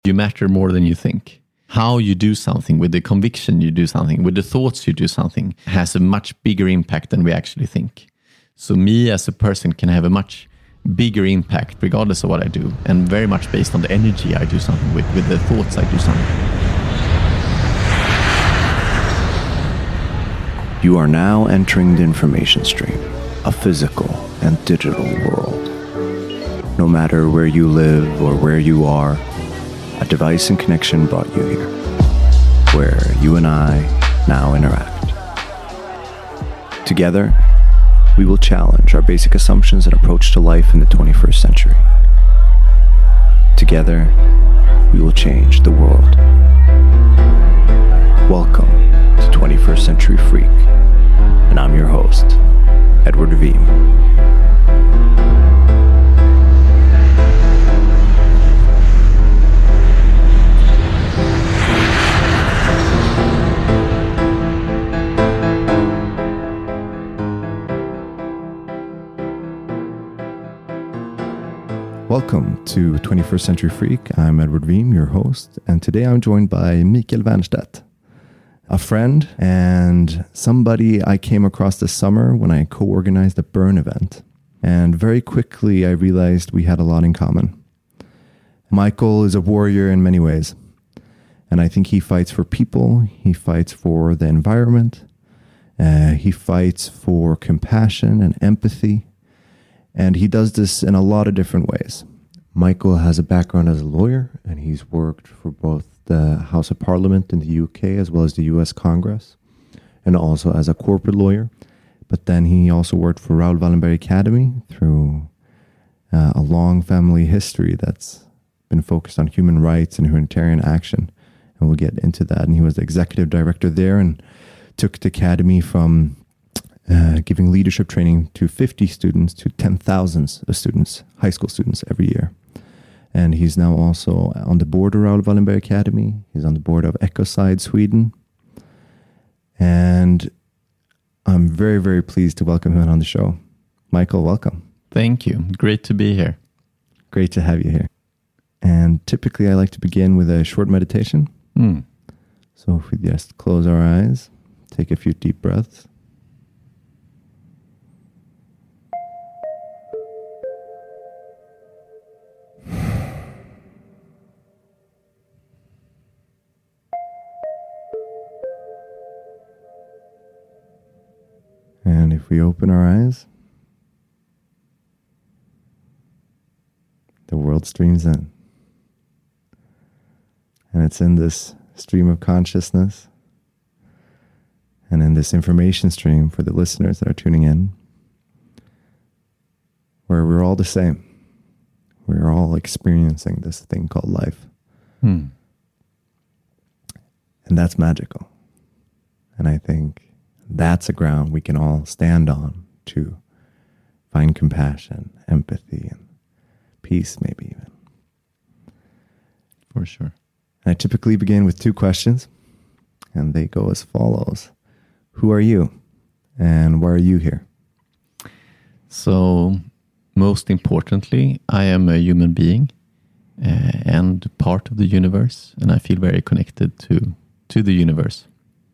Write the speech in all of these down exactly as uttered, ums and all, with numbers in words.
You matter more than you think. How you do something, with the conviction you do something, with the thoughts you do something, has a much bigger impact than we actually think. So me as a person can have a much bigger impact regardless of what I do, and very much based on the energy I do something with, with the thoughts I do something. You are now entering the information stream, a physical and digital world. No matter where you live or where you are, a device and connection brought you here, where you and I now interact. Together, we will challenge our basic assumptions and approach to life in the twenty-first century. Together, we will change the world. Welcome to twenty-first Century Freak, and I'm your host, Edward Veeam. Welcome to twenty-first Century Freak. I'm Edward Veeam, your host, and today I'm joined by Mikael Wernstedt, a friend and somebody I came across this summer when I co-organized a burn event. And very quickly I realized we had a lot in common. Michael is a warrior in many ways, and I think he fights for people, he fights for the environment, uh, he fights for compassion and empathy. And he does this in a lot of different ways. Michael has a background as a lawyer, and he's worked for both the House of Parliament in the U K as well as the U S Congress, and also as a corporate lawyer. But then he also worked for Raoul Wallenberg Academy through uh, a long family history that's been focused on human rights and humanitarian action. And we'll get into that. And he was the executive director there and took the academy from Uh, giving leadership training to fifty students to ten thousands of students, high school students every year. And he's now also on the board of Raoul Wallenberg Academy. He's on the board of Ecocide Sweden. And I'm very, very pleased to welcome him on the show. Michael, welcome. Thank you. Great to be here. Great to have you here. And typically I like to begin with a short meditation. Mm. So if we just close our eyes, take a few deep breaths. And if we open our eyes, the world streams in. And it's in this stream of consciousness and in this information stream for the listeners that are tuning in, where we're all the same. We're all experiencing this thing called life. Hmm. And that's magical. And I think that's a ground we can all stand on to find compassion, empathy, and peace, maybe even. For sure. I typically begin with two questions, and they go as follows. Who are you, and why are you here? So, most importantly, I am a human being uh, and part of the universe, and I feel very connected to, to the universe.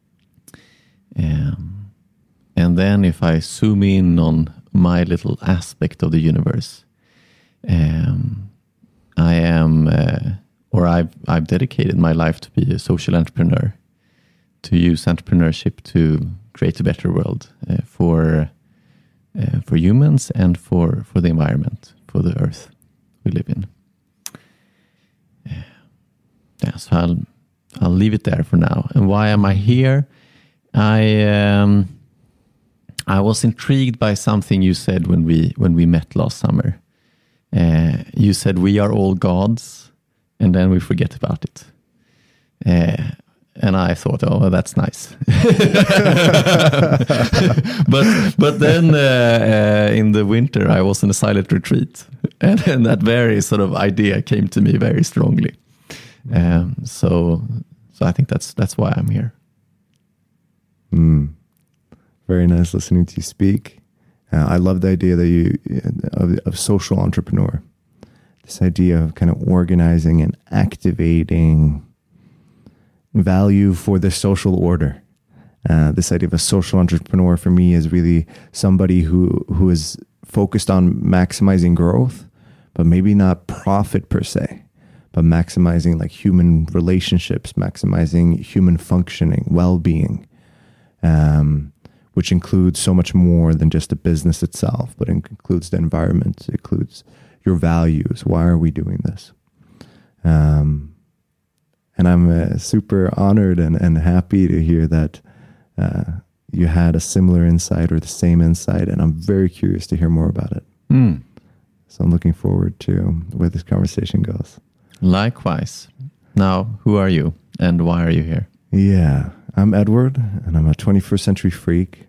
Um, and then if I zoom in on my little aspect of the universe, um, I am, uh, or I've, I've dedicated my life to be a social entrepreneur, to use entrepreneurship to create a better world uh, for uh, for humans and for, for the environment, for the earth we live in. Uh, yeah, so I'll I'll leave it there for now. And why am I here? I um, I was intrigued by something you said when we when we met last summer. Uh, you said we are all gods, and then we forget about it. Uh, and I thought, oh, that's nice. but but then uh, uh, in the winter, I was in a silent retreat, and, and that very sort of idea came to me very strongly. Um, so so I think that's that's why I'm here. Mm. Very nice listening to you speak. Uh, I love the idea that you of, of social entrepreneur. this idea of kind of organizing and activating value for the social order. Uh, this idea of a social entrepreneur for me is really somebody who who is focused on maximizing growth, but maybe not profit per se, but maximizing like human relationships, maximizing human functioning, well-being, um, which includes so much more than just the business itself, but it includes the environment, it includes your values. Why are we doing this? Um, and I'm uh, super honored and, and happy to hear that uh, you had a similar insight or the same insight, and I'm very curious to hear more about it. Mm. So I'm looking forward to where this conversation goes. Likewise. Now, who are you and why are you here? Yeah, I'm Edward, and I'm a twenty-first century freak.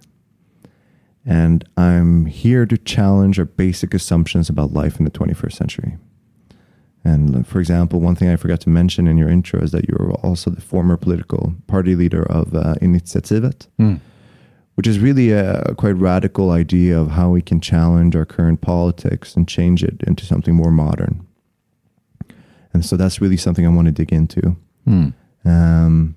And I'm here to challenge our basic assumptions about life in the twenty-first century. And for example, one thing I forgot to mention in your intro is that you're also the former political party leader of uh, Initiativet, mm. which is really a quite radical idea of how we can challenge our current politics and change it into something more modern. And so that's really something I want to dig into. Mm. Um,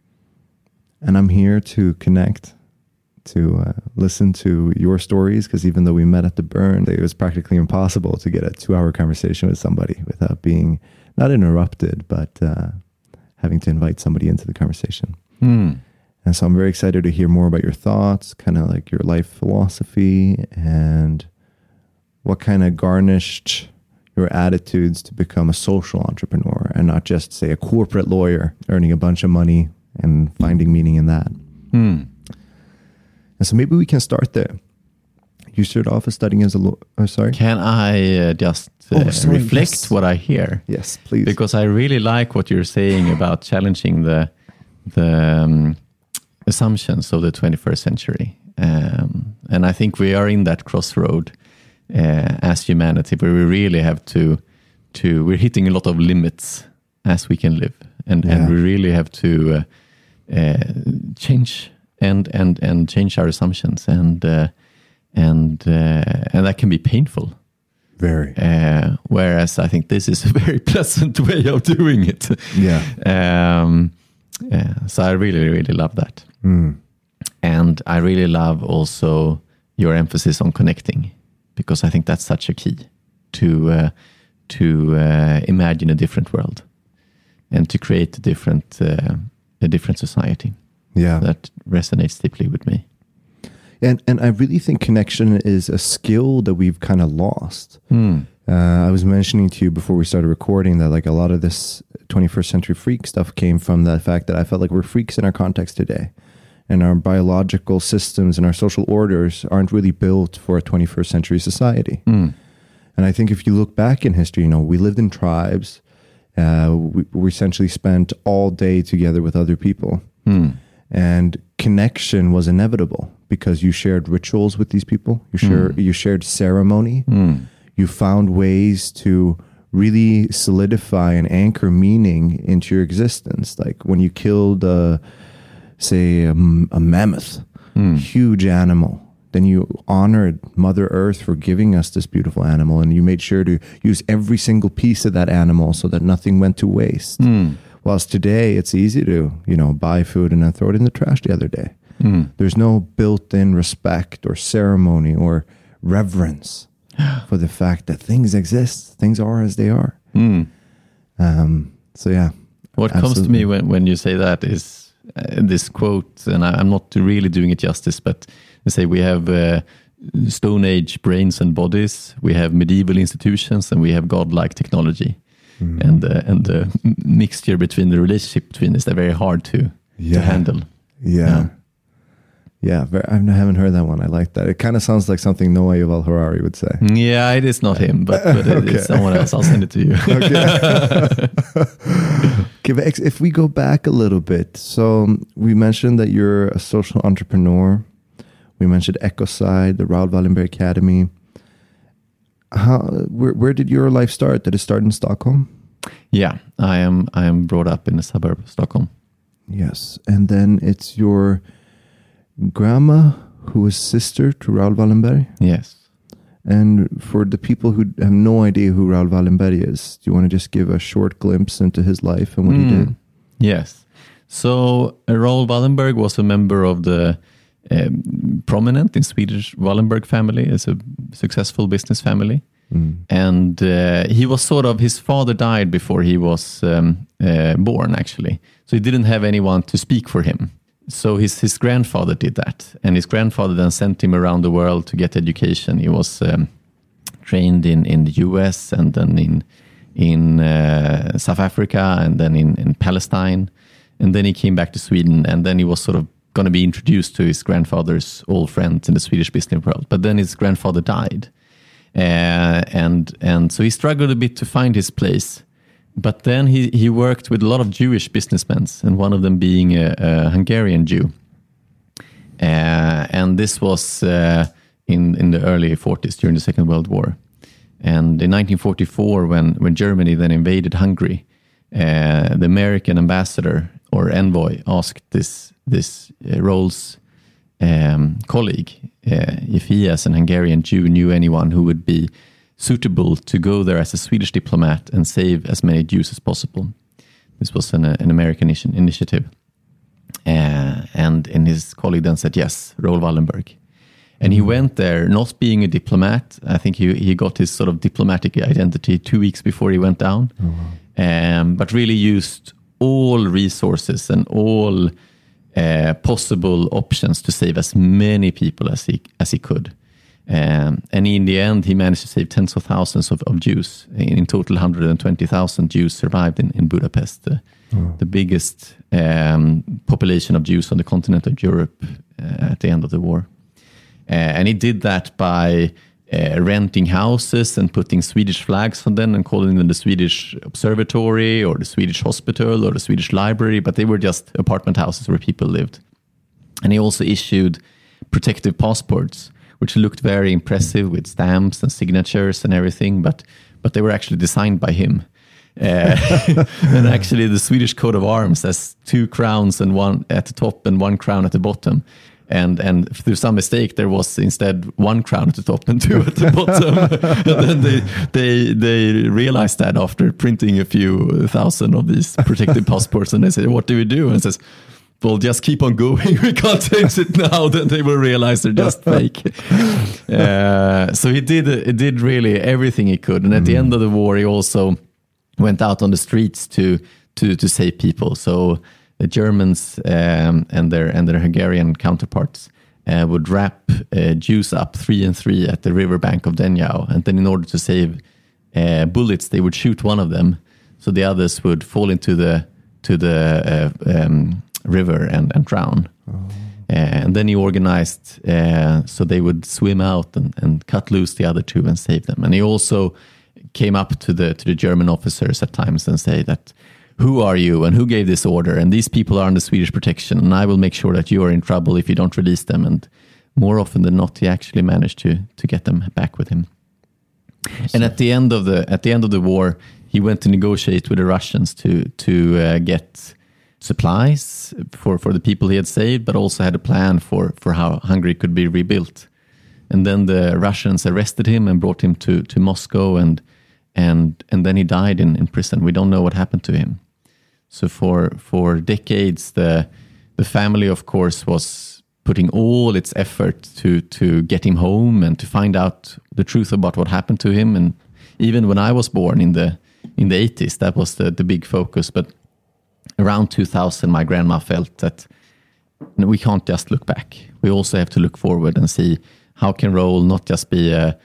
and I'm here to connect, to uh, listen to your stories, because even though we met at the Burn, it was practically impossible to get a two-hour conversation with somebody without being not interrupted, but uh, having to invite somebody into the conversation. Mm. And so I'm very excited to hear more about your thoughts, kind of like your life philosophy, and what kind of garnished your attitudes to become a social entrepreneur and not just, say, a corporate lawyer earning a bunch of money and finding meaning in that. Mm. And so maybe we can start there. You started off as studying as a lawyer. Oh, sorry. Can I uh, just uh, oh, sorry, reflect yes. what I hear? Yes, please. Because I really like what you're saying about challenging the the um, assumptions of the twenty-first century. Um, and I think we are in that crossroad uh, as humanity, where we really have to, to, we're hitting a lot of limits as we can live. And, yeah. and we really have to uh, uh, change and, and, and change our assumptions. And, uh, and, uh, and that can be painful. Very. Uh, whereas I think this is a very pleasant way of doing it. Yeah. Um, yeah. So I really, really love that. Mm. And I really love also your emphasis on connecting, because I think that's such a key to uh, to uh, imagine a different world and to create a different uh, a different society. Yeah, that resonates deeply with me. And and I really think connection is a skill that we've kind of lost. Mm. Uh, I was mentioning to you before we started recording that like a lot of this twenty-first century freak stuff came from the fact that I felt like we're freaks in our context today. And our biological systems and our social orders aren't really built for a twenty-first century society. Mm. And I think if you look back in history, you know, we lived in tribes. Uh, we, we essentially spent all day together with other people. Mm. And connection was inevitable because you shared rituals with these people. You, share, mm. you shared ceremony. Mm. You found ways to really solidify and anchor meaning into your existence. Like when you killed a... say a, a mammoth, mm. huge animal, then you honored Mother Earth for giving us this beautiful animal, and you made sure to use every single piece of that animal so that nothing went to waste. Mm. Whilst today it's easy to, you know, buy food and then throw it in the trash the other day. Mm. There's no built-in respect or ceremony or reverence for the fact that things exist, things are as they are. Mm. Um, so yeah. What absolutely. comes to me when, when you say that is Uh, this quote, and I, I'm not really doing it justice, but they say we have uh, Stone Age brains and bodies, we have medieval institutions, and we have godlike technology. Mm. And uh, and the mixture between the relationship between this, they're very hard to, yeah. to handle. Yeah. Yeah. yeah very, I haven't heard that one. I like that. It kind of sounds like something Noah Yuval Harari would say. Yeah, it is not him, but, but okay. It's someone else. I'll send it to you. Okay, if we go back a little bit, so we mentioned that you're a social entrepreneur. We mentioned Ecocide, the Raoul Wallenberg Academy. How, where, where did your life start? Did it start in Stockholm? Yeah, I am. I am brought up in the suburb of Stockholm. Yes, and then it's your grandma who was sister to Raoul Wallenberg. Yes, And for the people who have no idea who Raoul Wallenberg is, do you want to just give a short glimpse into his life and what mm. he did? Yes. So uh, Raoul Wallenberg was a member of the um, prominent in Swedish Wallenberg family. It's a successful business family. Mm. And uh, he was sort of, his father died before he was um, uh, born, actually. So he didn't have anyone to speak for him. So his, his grandfather did that. And his grandfather then sent him around the world to get education. He was um, trained in, in the U S and then in, in uh, South Africa and then in, in Palestine. And then he came back to Sweden, and then he was sort of going to be introduced to his grandfather's old friends in the Swedish business world. But then his grandfather died. Uh, and and so he struggled a bit to find his place. But then he, he worked with a lot of Jewish businessmen, and one of them being a, a Hungarian Jew. Uh, and this was uh, in, in the early forties, during the Second World War. And in nineteen forty-four, when, when Germany then invaded Hungary, uh, the American ambassador or envoy asked this, this uh, Raoul's um, colleague uh, if he, as an Hungarian Jew, knew anyone who would be suitable to go there as a Swedish diplomat and save as many Jews as possible. This was an, uh, an American initiative. Uh, and, and his colleague then said, yes, Raoul Wallenberg. And he went there not being a diplomat. I think he, he got his sort of diplomatic identity two weeks before he went down. Oh, wow. um, but really used all resources and all uh, possible options to save as many people as he, as he could. Um, and in the end, he managed to save tens of thousands of, of Jews. In total, one hundred twenty thousand Jews survived in, in Budapest, uh, oh. the biggest um, population of Jews on the continent of Europe uh, at the end of the war. Uh, and he did that by uh, renting houses and putting Swedish flags on them and calling them the Swedish Observatory or the Swedish Hospital or the Swedish Library, but they were just apartment houses where people lived. And he also issued protective passports, which looked very impressive with stamps and signatures and everything, but but they were actually designed by him. Uh, and actually the Swedish coat of arms has two crowns and one at the top and one crown at the bottom. And and through some mistake, there was instead one crown at the top and two at the bottom. And then they they they realized that after printing a few thousand of these protected passports, and they said, "What do we do?" And it says, "Well, just keep on going. We can't change it now." Then they will realize they're just fake. Uh, so he did he did really everything he could. And at mm. the end of the war, he also went out on the streets to to to save people. So the Germans um, and their and their Hungarian counterparts uh, would wrap uh, Jews up three and three at the riverbank of Deniau, and then in order to save uh, bullets, they would shoot one of them, so the others would fall into the to the uh, um, river and, and drown. Oh. Uh, and then he organized uh, so they would swim out and, and cut loose the other two and save them. And he also came up to the to the German officers at times and say that, "Who are you and who gave this order? And these people are under Swedish protection, and I will make sure that you are in trouble if you don't release them." And more often than not, he actually managed to to get them back with him. And at the end of the at the end of the war, he went to negotiate with the Russians to to uh, get supplies for, for the people he had saved, but also had a plan for, for how Hungary could be rebuilt. And then the Russians arrested him and brought him to, to Moscow, and and and then he died in, in prison. We don't know what happened to him. So for for decades, the the family, of course, was putting all its effort to to get him home and to find out the truth about what happened to him. And even when I was born in the in the eighties, that was the, the big focus. But around two thousand, my grandma felt that we can't just look back. We also have to look forward and see how can Raoul not just be a,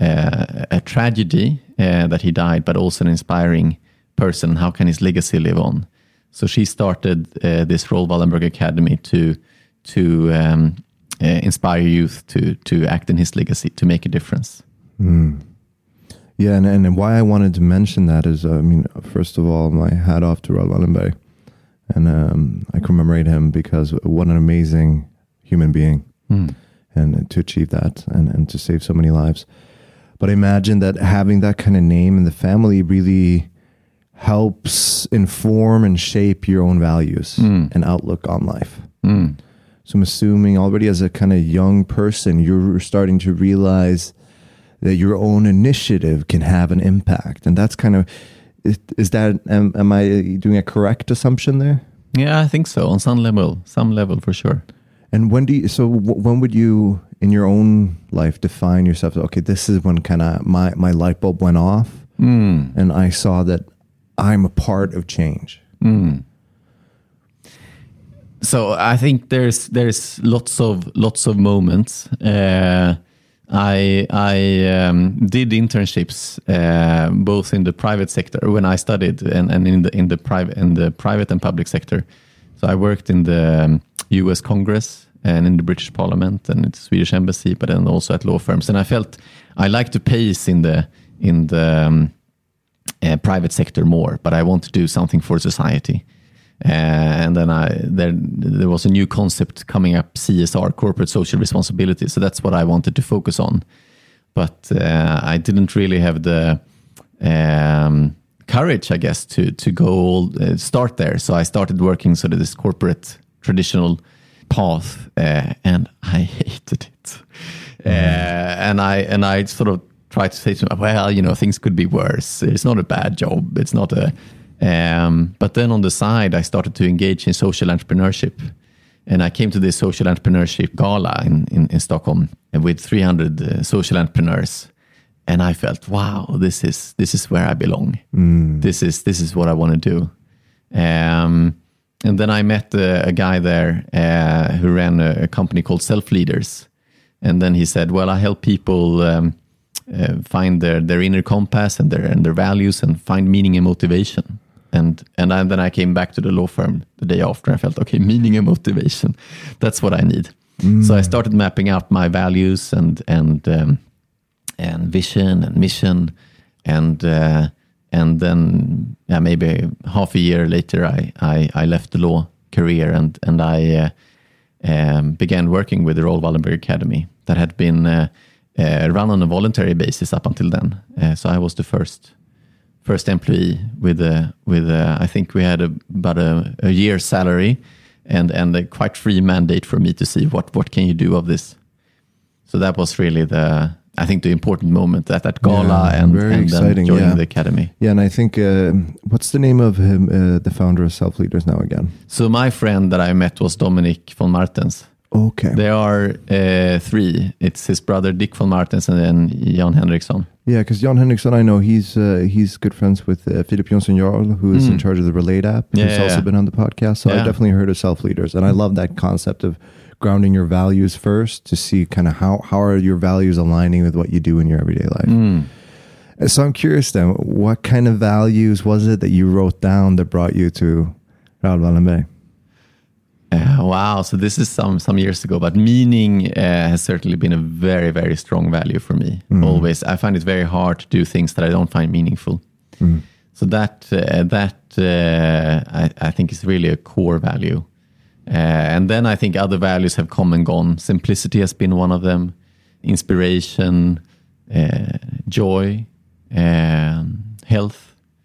a, a tragedy uh, that he died, but also an inspiring person. How can his legacy live on? So she started uh, this Raoul Wallenberg Academy to to um, uh, inspire youth to to act in his legacy, to make a difference. Mm. Yeah, and, and why I wanted to mention that is, uh, I mean, first of all, my hat off to Raoul Wallenberg. And um, I commemorate him because what an amazing human being. Mm. And to achieve that and, and to save so many lives. But I imagine that having that kind of name in the family really helps inform and shape your own values mm. and outlook on life. Mm. So I'm assuming already as a kind of young person, you're starting to realize that your own initiative can have an impact. And that's kind of, is, is that, am, am I doing a correct assumption there? Yeah, I think so. On some level, some level for sure. And when do you, so w- when would you in your own life define yourself? Okay, this is when kind of my, my light bulb went off mm. and I saw that I'm a part of change. Mm. So I think there's there's lots of lots of moments. Uh, I I um, did internships uh, both in the private sector when I studied and, and in the in the private in the private and public sector. So I worked in the um, U S Congress and in the British Parliament and in the Swedish Embassy, but then also at law firms. And I felt I liked the pace in the in the um, uh, private sector more, but I want to do something for society. Uh, and then I there there was a new concept coming up, C S R, corporate social responsibility. So that's what I wanted to focus on. But uh, I didn't really have the um, courage, I guess, to to go all, uh, start there. So I started working sort of this corporate traditional path, uh, and I hated it. Mm. Uh, and I and I sort of tried to say to myself, well, you know, things could be worse. It's not a bad job. It's not a Um, but then on the side, I started to engage in social entrepreneurship. And I came to this social entrepreneurship gala in, in, in Stockholm with three hundred uh, social entrepreneurs. And I felt, wow, this is this is where I belong. Mm. This is this is what I want to do. Um, and then I met uh, a guy there uh, who ran a, a company called Self Leaders. And then he said, well, I help people um, uh, find their, their inner compass and their and their values and find meaning and motivation. And and I, then I came back to the law firm the day after. I felt, okay, meaning and motivation, that's what I need. Mm. So I started mapping out my values and and um, and vision and mission, and uh, and then yeah, maybe half a year later, I I, I left the law career and and I uh, um, began working with the Raoul Wallenberg Academy that had been uh, uh, run on a voluntary basis up until then. Uh, so I was the first. First employee with a with a, I think we had a, about a, a year's salary and and a quite free mandate for me to see what what can you do of this. So that was really the I think the important moment at that gala yeah, and, very and exciting, then joining yeah. the academy. Yeah, and I think uh, what's the name of him, uh, the founder of Self Leaders now again? So my friend that I met was Dominic von Martens. Okay, there are uh, three. It's his brother Dick von Martens and then Jan Henriksson. Yeah, because Jan Henriksson, I know he's uh, he's good friends with uh, Philip Jonsson Jarl, who is mm. in charge of the Relate app. Yeah, He's yeah, also yeah. been on the podcast. So yeah. I definitely heard of Self Leaders, and I love that concept of grounding your values first to see kind of how how are your values aligning with what you do in your everyday life. Mm. So I'm curious then, what kind of values was it that you wrote down that brought you to Raoul Wallenberg? Uh, wow, so this is some some years ago, but meaning uh, has certainly been a very, very strong value for me. Mm. Always, I find it very hard to do things that I don't find meaningful. Mm. So that uh, that uh, I, I think is really a core value. Uh, and then I think other values have come and gone. Simplicity has been one of them. Inspiration, uh, joy, um, health.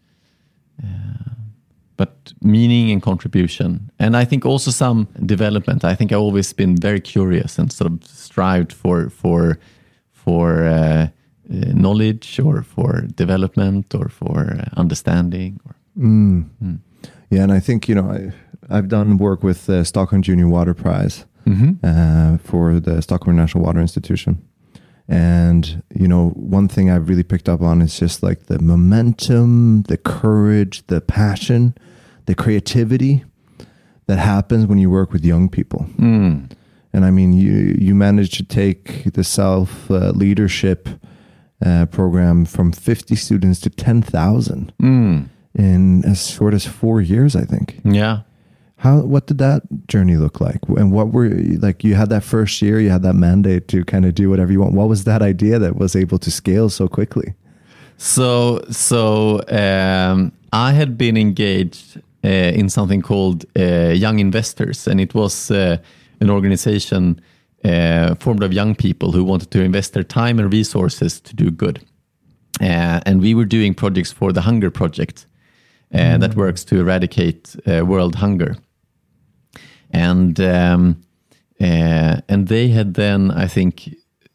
Uh, But meaning and contribution. And I think also some development. I think I've always been very curious and sort of strived for for for uh, uh, knowledge or for development or for uh, understanding. Or, mm. Mm. Yeah, and I think, you know, I, I've done work with the Stockholm Junior Water Prize mm-hmm. uh, for the Stockholm National Water Institution. And, you know, one thing I've really picked up on is just like the momentum, the courage, the passion, the creativity that happens when you work with young people. Mm. And I mean, you you managed to take the self uh, leadership uh, program from fifty students to ten thousand mm. in as short as four years, I think. Yeah. How, what did that journey look like? And what were, like, you had that first year, you had that mandate to kind of do whatever you want. What was that idea that was able to scale so quickly? So, so um, I had been engaged uh, in something called uh, Young Investors, and it was uh, an organization uh, formed of young people who wanted to invest their time and resources to do good. Uh, and we were doing projects for the Hunger Project uh, mm. that works to eradicate uh, world hunger. And um, uh, and they had then, I think,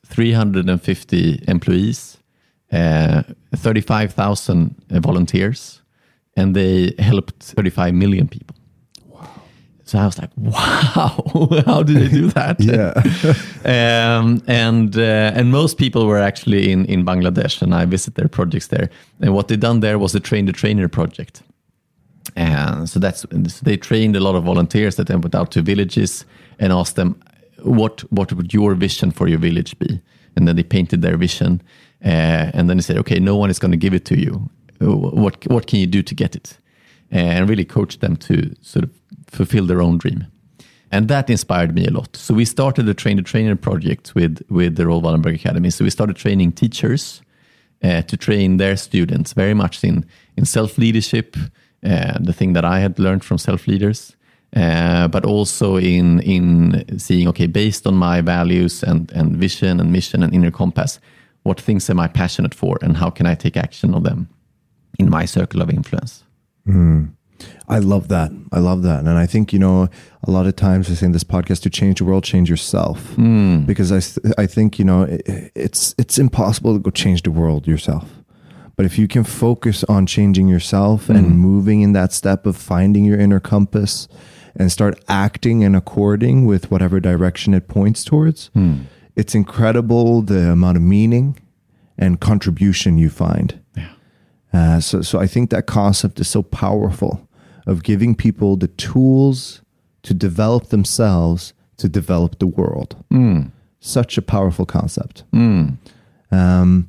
three hundred fifty employees, uh, thirty-five thousand volunteers, and they helped thirty-five million people. Wow. So I was like, wow, how did they do that? Yeah. um, and uh, and most people were actually in, in Bangladesh, and I visited their projects there. And what they done there was a train the trainer project. And so that's so they trained a lot of volunteers that then went out to villages and asked them, what what would your vision for your village be? And then they painted their vision, uh, and then they said, okay, no one is going to give it to you. What what can you do to get it? And really coached them to sort of fulfill their own dream. And that inspired me a lot. So we started the Train the Trainer project with with the Raoul Wallenberg Academy. So we started training teachers uh, to train their students very much in in self-leadership, uh, the thing that I had learned from self-leaders. Uh, but also in in seeing, okay, based on my values and, and vision and mission and inner compass, what things am I passionate for, and how can I take action on them in my circle of influence? Mm. I love that. I love that. And I think, you know, a lot of times we say in this podcast, to change the world, change yourself. Mm. Because I th- I think, you know, it, it's it's impossible to go change the world yourself. But if you can focus on changing yourself mm. and moving in that step of finding your inner compass, and start acting and according with whatever direction it points towards, mm. it's incredible the amount of meaning and contribution you find. Yeah. Uh, so, so I think that concept is so powerful, of giving people the tools to develop themselves, to develop the world. Mm. Such a powerful concept. Mm. Um,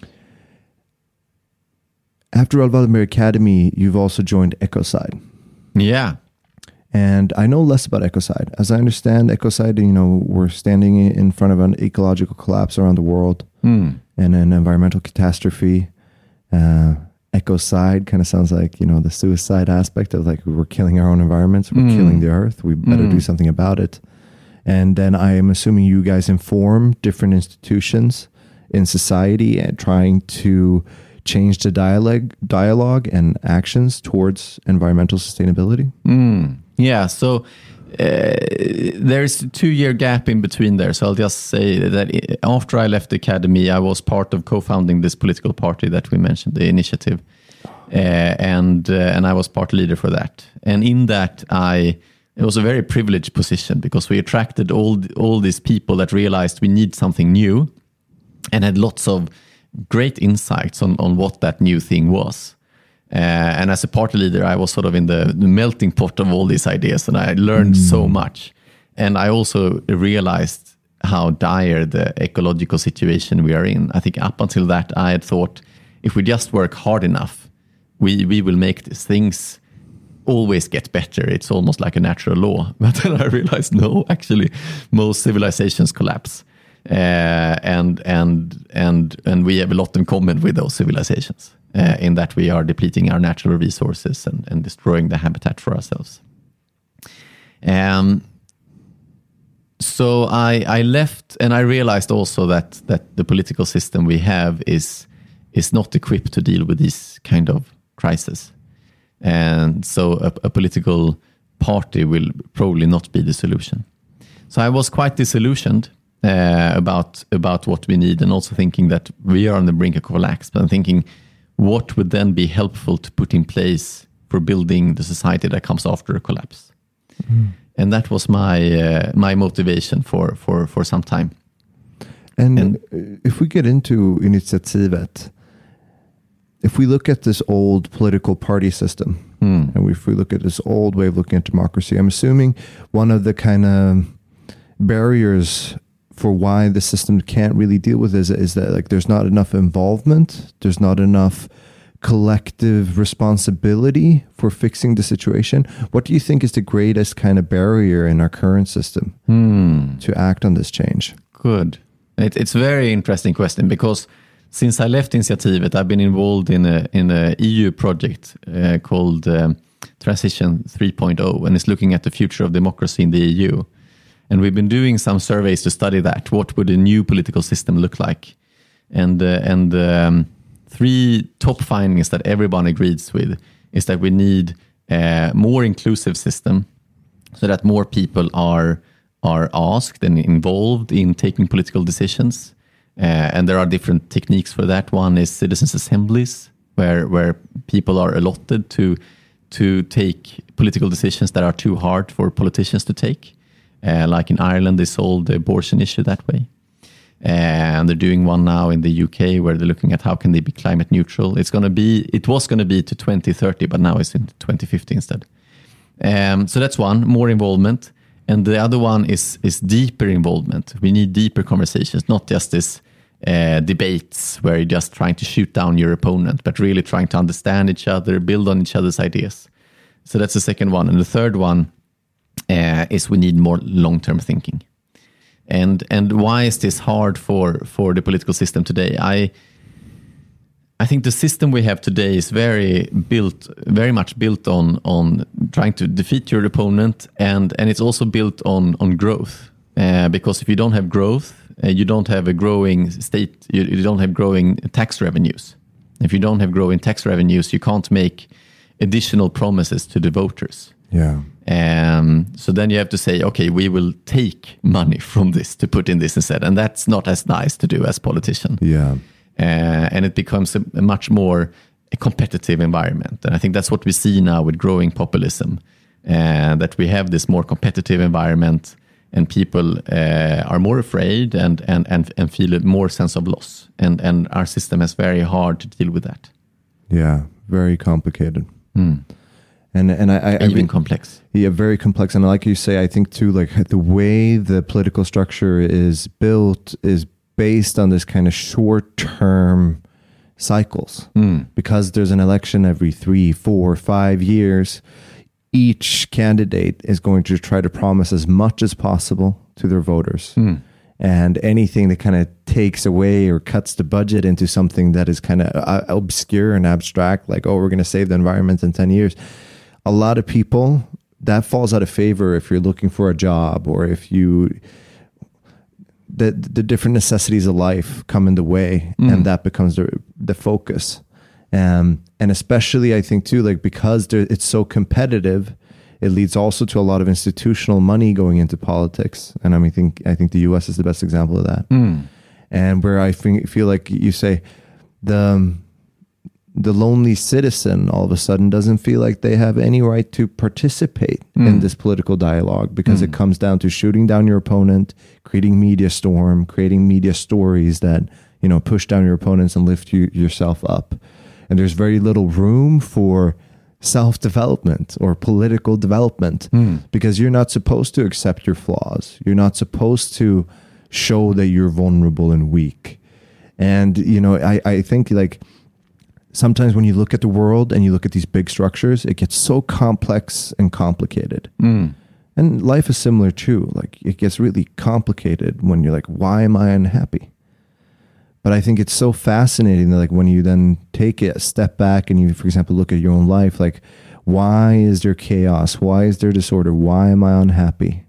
after Raoul Wallenberg Academy, you've also joined Ecocide. Yeah. And I know less about Ecocide. As I understand, Ecocide, you know, we're standing in front of an ecological collapse around the world mm. and an environmental catastrophe. Uh, Ecocide kind of sounds like, you know, the suicide aspect of like, we're killing our own environments, we're mm. killing the earth, we better mm. do something about it. And then I am assuming you guys inform different institutions in society and trying to change the dialogue, dialogue and actions towards environmental sustainability. Mm. Yeah, so uh, there's a two-year gap in between there. So I'll just say that after I left the academy, I was part of co-founding this political party that we mentioned, the initiative, uh, and uh, and I was part leader for that. And in that, I it was a very privileged position because we attracted all all these people that realized we need something new, and had lots of great insights on on what that new thing was. Uh, and as a party leader, I was sort of in the, the melting pot of all these ideas, and I learned mm. so much. And I also realized how dire the ecological situation we are in. I think up until that, I had thought, if we just work hard enough, we, we will make these things always get better. It's almost like a natural law. But then I realized, no, actually, most civilizations collapse. Uh, and and and and we have a lot in common with those civilizations. Uh, in that we are depleting our natural resources and, and destroying the habitat for ourselves. Um, so I, I left, and I realized also that that the political system we have is is not equipped to deal with this kind of crisis. And so a, a political party will probably not be the solution. So I was quite disillusioned uh, about about what we need, and also thinking that we are on the brink of collapse, but I'm thinking, what would then be helpful to put in place for building the society that comes after a collapse? Mm. And that was my uh, my motivation for, for, for some time. And, and if we get into Initiativet, if we look at this old political party system, mm. and if we look at this old way of looking at democracy, I'm assuming one of the kind of barriers for why the system can't really deal with this is that like there's not enough involvement, there's not enough collective responsibility for fixing the situation. What do you think is the greatest kind of barrier in our current system hmm. to act on this change? Good. It, it's a very interesting question, because since I left Initiativet, I've been involved in a in a E U project uh, called um, Transition three point oh, and it's looking at the future of democracy in the E U. And we've been doing some surveys to study that. What would a new political system look like? And uh, and um, three top findings that everyone agrees with is that we need a more inclusive system, so that more people are are asked and involved in taking political decisions. Uh, and there are different techniques for that. One is citizens' assemblies, where where people are allotted to to take political decisions that are too hard for politicians to take. Uh, like in Ireland, they solved the abortion issue that way. Uh, and they're doing one now in the U K where they're looking at how can they be climate neutral. It's going to be, it was going to be to twenty thirty, but now it's in twenty fifty instead. Um, so that's one, more involvement. And the other one is is deeper involvement. We need deeper conversations, not just this uh, debates where you're just trying to shoot down your opponent, but really trying to understand each other, build on each other's ideas. So that's the second one. And the third one uh, is we need more long-term thinking. And and why is this hard for, for the political system today? I I think the system we have today is very built, very much built on on trying to defeat your opponent, and and it's also built on on growth. Uh, because if you don't have growth, uh, you don't have a growing state. You, you don't have growing tax revenues. If you don't have growing tax revenues, you can't make additional promises to the voters. Yeah. Um, so then you have to say, okay, we will take money from this to put in this instead, and that's not as nice to do as politician. Yeah. Uh, and it becomes a, a much more a competitive environment. And I think that's what we see now with growing populism, uh, that we have this more competitive environment, and people uh, are more afraid and, and, and, and feel a more sense of loss. And, and our system is very hard to deal with that. Yeah, very complicated. Mm. And and I, I even I mean, complex. Yeah, very complex. And like you say, I think too, like the way the political structure is built is based on this kind of short-term cycles. Mm. Because there's an election every three, four, five years, each candidate is going to try to promise as much as possible to their voters. Mm. And anything that kind of takes away or cuts the budget into something that is kind of uh, obscure and abstract, like, oh, we're going to save the environment in ten years. A lot of people, that falls out of favor if you're looking for a job, or if you... The, the different necessities of life come in the way, mm. and that becomes the the focus. Um, and especially, I think too, like because there, it's so competitive, it leads also to a lot of institutional money going into politics. And I mean, think I think the U S is the best example of that. Mm. And where I think, feel like you say the the lonely citizen all of a sudden doesn't feel like they have any right to participate mm. in this political dialogue, because mm. it comes down to shooting down your opponent, creating media storm, creating media stories that, you know, push down your opponents and lift you, yourself up. And there's very little room for self-development or political development mm. because you're not supposed to accept your flaws. You're not supposed to show that you're vulnerable and weak. And, you know, I, I think like, sometimes when you look at the world and you look at these big structures, it gets so complex and complicated. Mm. And life is similar too. Like it gets really complicated when you're like, why am I unhappy? But I think it's so fascinating that like when you then take it a step back and you, for example, look at your own life, like why is there chaos? Why is there disorder? Why am I unhappy?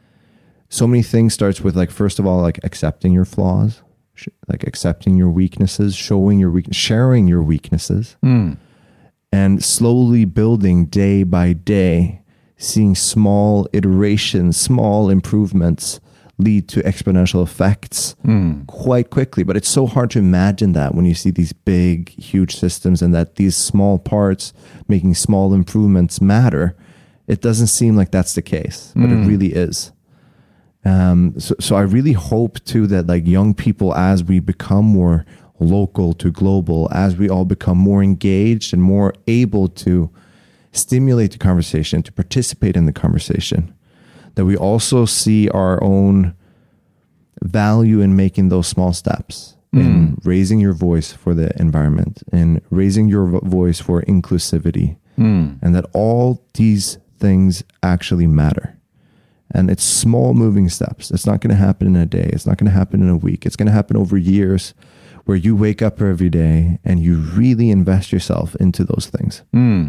So many things starts with like, first of all, like accepting your flaws. Like accepting your weaknesses, showing your weakness, sharing your weaknesses, mm. and slowly building day by day, seeing small iterations, small improvements lead to exponential effects mm. quite quickly. But it's so hard to imagine that when you see these big, huge systems and that these small parts making small improvements matter. It doesn't seem like that's the case, but mm. it really is. Um, so, so I really hope too that like young people, as we become more local to global, as we all become more engaged and more able to stimulate the conversation, to participate in the conversation, that we also see our own value in making those small steps, mm. in raising your voice for the environment, in raising your vo- voice for inclusivity, mm. and that all these things actually matter. And it's small moving steps. It's not going to happen in a day. It's not going to happen in a week. It's going to happen over years, where you wake up every day and you really invest yourself into those things. Mm.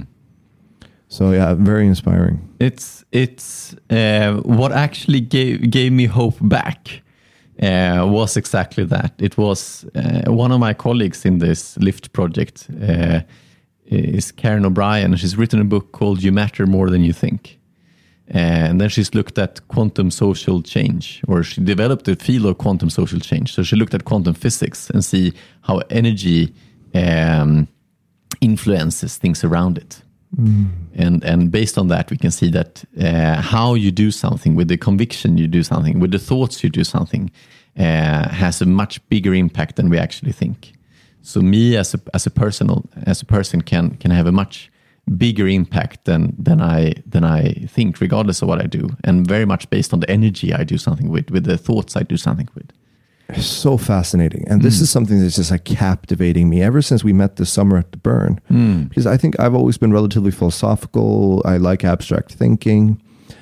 So yeah, very inspiring. It's it's uh, what actually gave gave me hope back uh, was exactly that. It was uh, one of my colleagues in this LIFT project uh, is Karen O'Brien. She's written a book called "You Matter More Than You Think." Uh, and then she's looked at quantum social change, or she developed a field of quantum social change. So she looked at quantum physics and see how energy um, influences things around it. Mm. And and based on that, we can see that uh, how you do something, with the conviction you do something, with the thoughts you do something, uh, has a much bigger impact than we actually think. So me as a as a personal as a person can can have a much bigger impact than than I than I think, regardless of what I do, and very much based on the energy I do something with, with the thoughts I do something with. So fascinating. And this mm. is something that's just like captivating me ever since we met this summer at the Burn. Mm. Because I think I've always been relatively philosophical. I like abstract thinking.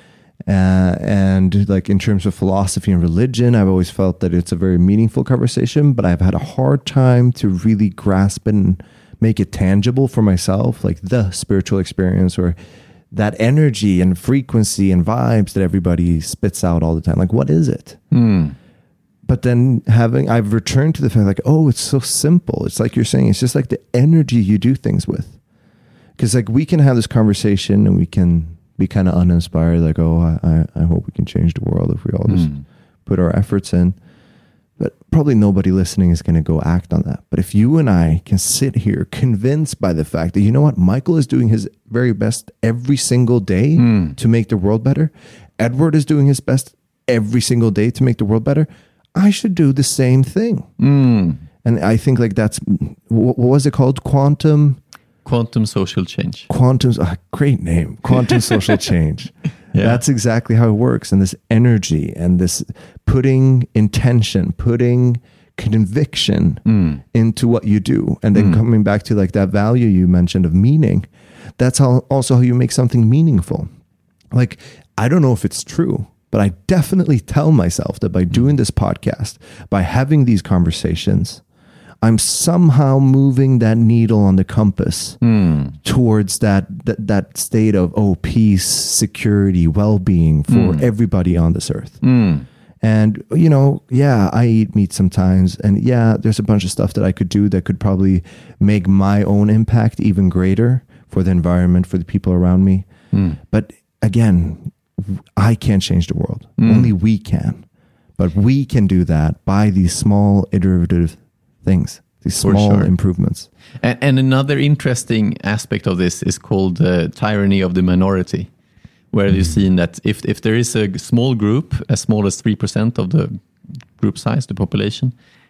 Uh, and like in terms of philosophy and religion, I've always felt that it's a very meaningful conversation, but I've had a hard time to really grasp and make it tangible for myself, like the spiritual experience or that energy and frequency and vibes that everybody spits out all the time. Like, what is it? Mm. But then having, I've returned to the fact like, oh, it's so simple. It's like you're saying, it's just like the energy you do things with. Because like we can have this conversation and we can be kind of uninspired, like, oh, I, I hope we can change the world if we all just mm. put our efforts in. But probably nobody listening is going to go act on that. But if you and I can sit here convinced by the fact that, you know what, Michael is doing his very best every single day mm. to make the world better. Edward is doing his best every single day to make the world better. I should do the same thing. Mm. And I think like that's, what was it called? Quantum? Quantum social change. Quantum, oh, great name. Quantum social change. Yeah. That's exactly how it works. And this energy and this putting intention, putting conviction mm. into what you do. And then mm. coming back to like that value you mentioned of meaning, that's how also how you make something meaningful. Like, I don't know if it's true, but I definitely tell myself that by doing this podcast, by having these conversations, I'm somehow moving that needle on the compass mm. towards that, that that state of, oh, peace, security, well-being for mm. everybody on this earth. Mm. And, you know, yeah, I eat meat sometimes. And yeah, there's a bunch of stuff that I could do that could probably make my own impact even greater for the environment, for the people around me. Mm. But again, I can't change the world. Mm. Only we can. But we can do that by these small iterative things, these small sure. improvements. And, and another interesting aspect of this is called the tyranny of the minority, where mm. you've seen that if, if there is a small group, as small as three percent of the group size, the population,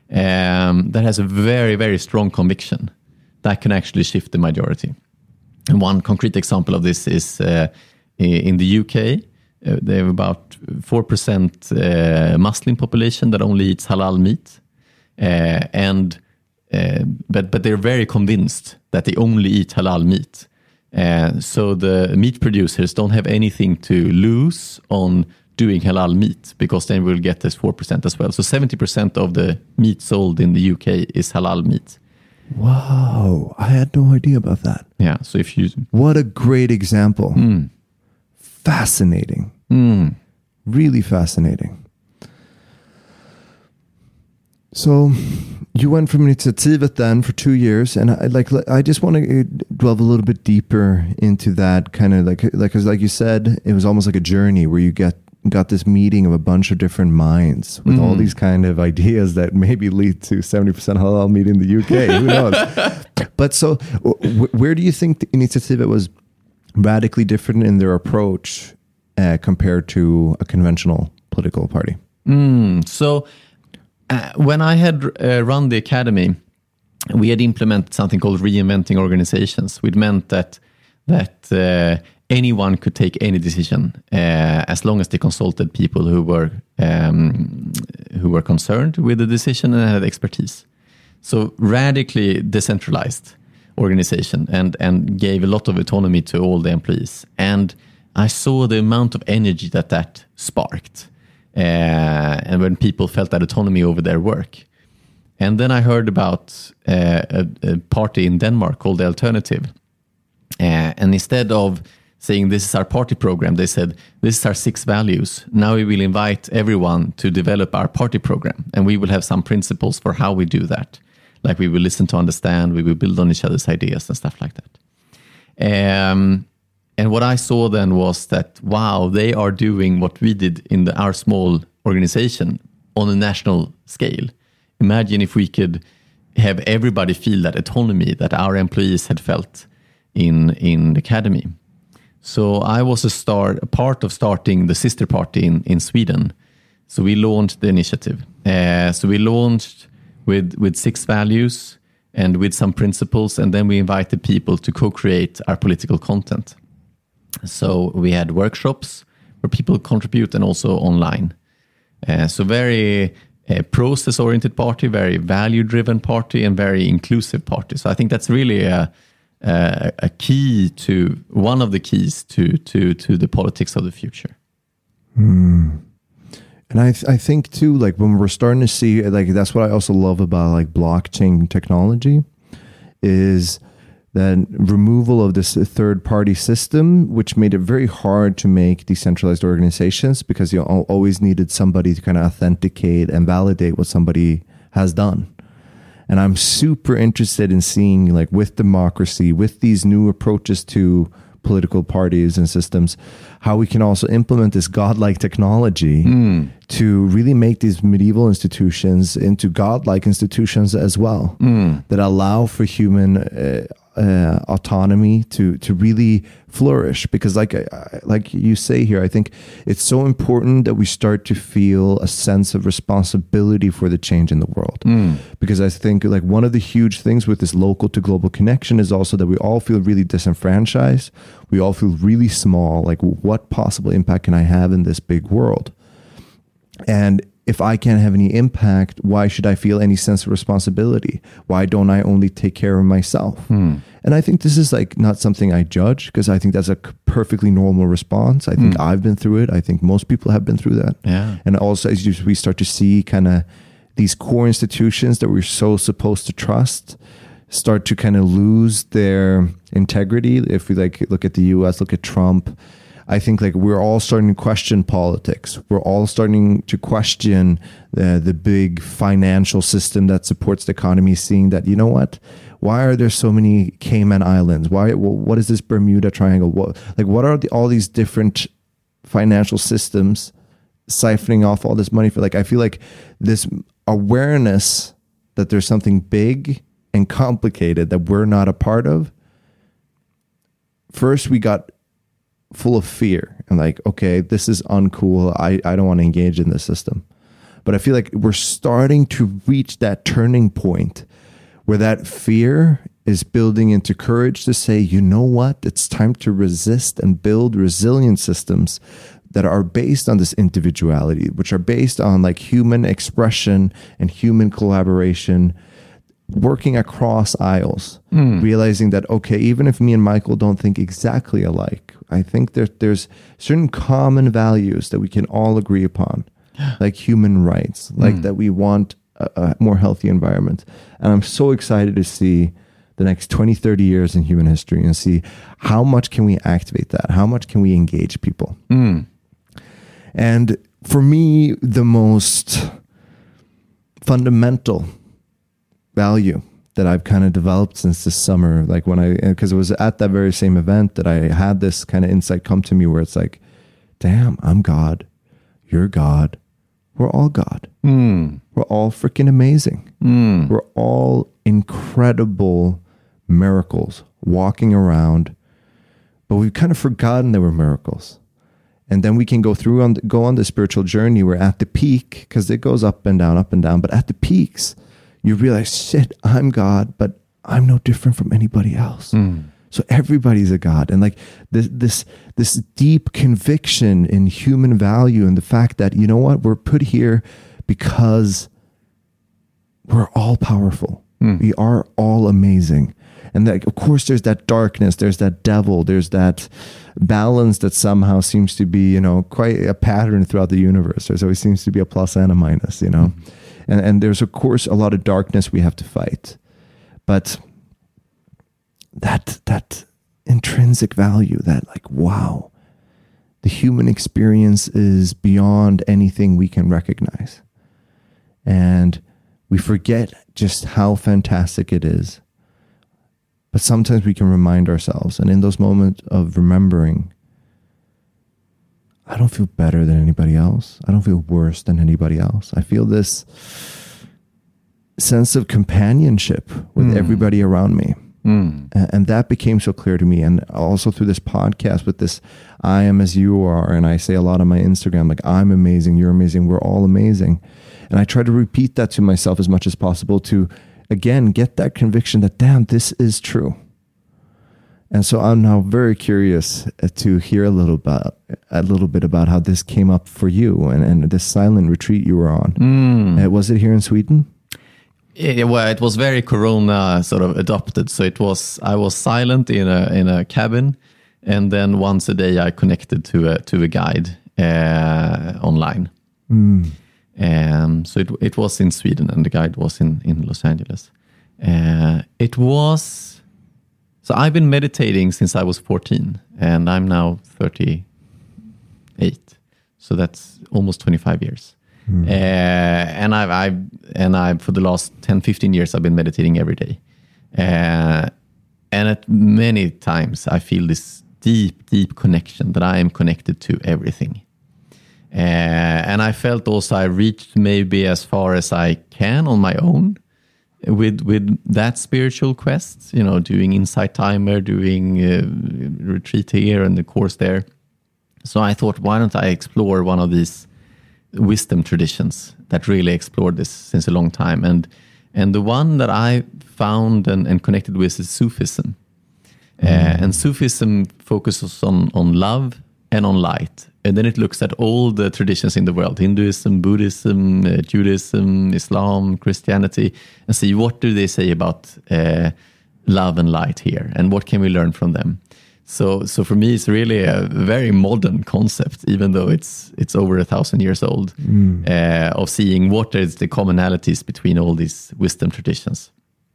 um, that has a very, very strong conviction, that can actually shift the majority. And one concrete example of this is uh, in the U K, uh, they have about four percent uh, Muslim population that only eats halal meat. Uh, and uh, but but they're very convinced that they only eat halal meat. Uh, so the meat producers don't have anything to lose on doing halal meat, because then we'll get this four percent as well. So seventy percent of the meat sold in the U K is halal meat. Wow, I had no idea about that. Yeah, so if you... What a great example. Mm. Fascinating. Mm. Really fascinating. So you went from Initiativet then for two years, and I like I just want to delve a little bit deeper into that kind of like like because like you said, it was almost like a journey where you get got this meeting of a bunch of different minds with mm. all these kind of ideas that maybe lead to seventy percent halal meat in the U K. Who knows? But so w- where do you think the Initiativet was radically different in their approach uh, compared to a conventional political party? Mm, so. Uh, when I had uh, run the academy, we had implemented something called reinventing organizations, which meant that that uh, anyone could take any decision uh, as long as they consulted people who were um, who were concerned with the decision and had expertise. So radically decentralized organization, and and gave a lot of autonomy to all the employees. And I saw the amount of energy that that sparked. Uh, and when people felt that autonomy over their work. And then I heard about uh, a, a party in Denmark called The Alternative. Uh, and instead of saying, this is our party program, they said, this is our six values. Now we will invite everyone to develop our party program. And we will have some principles for how we do that. Like we will listen to understand, we will build on each other's ideas and stuff like that. Um, and what I saw then was that, wow, they are doing what we did in the, our small organization on a national scale. Imagine if we could have everybody feel that autonomy that our employees had felt in, in the academy. So I was a, start, a part of starting the sister party in, in Sweden. So we launched the initiative. Uh, so we launched with, with six values and with some principles, and then we invited people to co-create our political content. So we had workshops where people contribute, and also online. Uh, so very uh, process-oriented party, very value-driven party, and very inclusive party. So I think that's really a, a, a key to, one of the keys to to to the politics of the future. Mm. And I th- I think too, like when we're starting to see, like that's what I also love about like blockchain technology, is that removal of this third party system, which made it very hard to make decentralized organizations, because you always needed somebody to kind of authenticate and validate what somebody has done. And I'm super interested in seeing, like with democracy, with these new approaches to political parties and systems, how we can also implement this godlike technology mm. to really make these medieval institutions into godlike institutions as well, mm. that allow for human uh, uh, autonomy to to really flourish. Because like I, like you say here, I think it's so important that we start to feel a sense of responsibility for the change in the world. Mm. Because I think like one of the huge things with this local to global connection is also that we all feel really disenfranchised. We all feel really small. Like, what possible impact can I have in this big world? And if I can't have any impact, why should I feel any sense of responsibility? Why don't I only take care of myself? Hmm. And I think this is like not something I judge, because I think that's a perfectly normal response. I think hmm. I've been through it. I think most people have been through that. Yeah. And also as we start to see kind of these core institutions that we're so supposed to trust start to kind of lose their integrity. If we like look at the U S, look at Trump, I think like we're all starting to question politics. We're all starting to question the the big financial system that supports the economy, seeing that, you know what, why are there so many Cayman Islands? Why? What is this Bermuda Triangle? What, like what are the, all these different financial systems siphoning off all this money for? Like, I feel like this awareness that there's something big and complicated that we're not a part of. First, we got full of fear and like, okay, this is uncool. I, I don't want to engage in this system. But I feel like we're starting to reach that turning point where that fear is building into courage to say, you know what, it's time to resist and build resilient systems that are based on this individuality, which are based on like human expression and human collaboration, working across aisles, mm. realizing that, okay, even if me and Michael don't think exactly alike, I think there, there's certain common values that we can all agree upon, like human rights, like mm. that we want a, a more healthy environment. And I'm so excited to see the next twenty, thirty years in human history and see how much can we activate that? How much can we engage people? Mm. And for me, the most fundamental value that I've kind of developed since this summer, like when I, because it was at that very same event that I had this kind of insight come to me where it's like, damn, I'm God, you're God, we're all God. Mm. We're all freaking amazing. Mm. We're all incredible miracles walking around, but we've kind of forgotten there were miracles. And then we can go through on go on the spiritual journey. We're at the peak, because it goes up and down, up and down. But at the peaks, you realize, shit, I'm God, but I'm no different from anybody else. Mm. So everybody's a God. And like this, this, this deep conviction in human value and the fact that, you know what, we're put here because we're all powerful. Mm. We are all amazing. And that, of course, there's that darkness, there's that devil, there's that balance that somehow seems to be, you know, quite a pattern throughout the universe. There's always seems to be a plus and a minus, you know. Mm. And, and there's, of course, a lot of darkness we have to fight. But that that intrinsic value, that like, wow, the human experience is beyond anything we can recognize. And we forget just how fantastic it is. But sometimes we can remind ourselves, and in those moments of remembering, I don't feel better than anybody else. I don't feel worse than anybody else. I feel this sense of companionship with mm. everybody around me. Mm. And, and that became so clear to me. And also through this podcast with this, I am as you are. And I say a lot on my Instagram, like, I'm amazing, you're amazing, we're all amazing. And I try to repeat that to myself as much as possible to, again, get that conviction that, damn, this is true. And so I'm now very curious to hear a little about a little bit about how this came up for you and, and this silent retreat you were on. Mm. Uh, was it here in Sweden? Yeah, well, it was very Corona sort of adopted. So it was I was silent in a in a cabin, and then once a day I connected to a to a guide uh, online. Mm. Um, so it it was in Sweden, and the guide was in in Los Angeles. Uh, it was. So I've been meditating since I was fourteen, and I'm now thirty-eight. So that's almost twenty-five years. Mm. Uh, and I've, I've, and I've, for the last ten, fifteen years, I've been meditating every day. Uh, and at many times I feel this deep, deep connection that I am connected to everything. Uh, and I felt also I reached maybe as far as I can on my own. With with that spiritual quest, you know, doing Insight Timer, doing uh, retreat here and the course there. So I thought, why don't I explore one of these wisdom traditions that really explored this since a long time? And and the one that I found and, and connected with is Sufism. Mm. Uh, and Sufism focuses on, on love and on light. And then it looks at all the traditions in the world, Hinduism, Buddhism, uh, Judaism, Islam, Christianity, and see what do they say about uh, love and light here, and what can we learn from them. So so for me, it's really a very modern concept, even though it's it's over a thousand years old, mm. uh, of seeing what is the commonalities between all these wisdom traditions.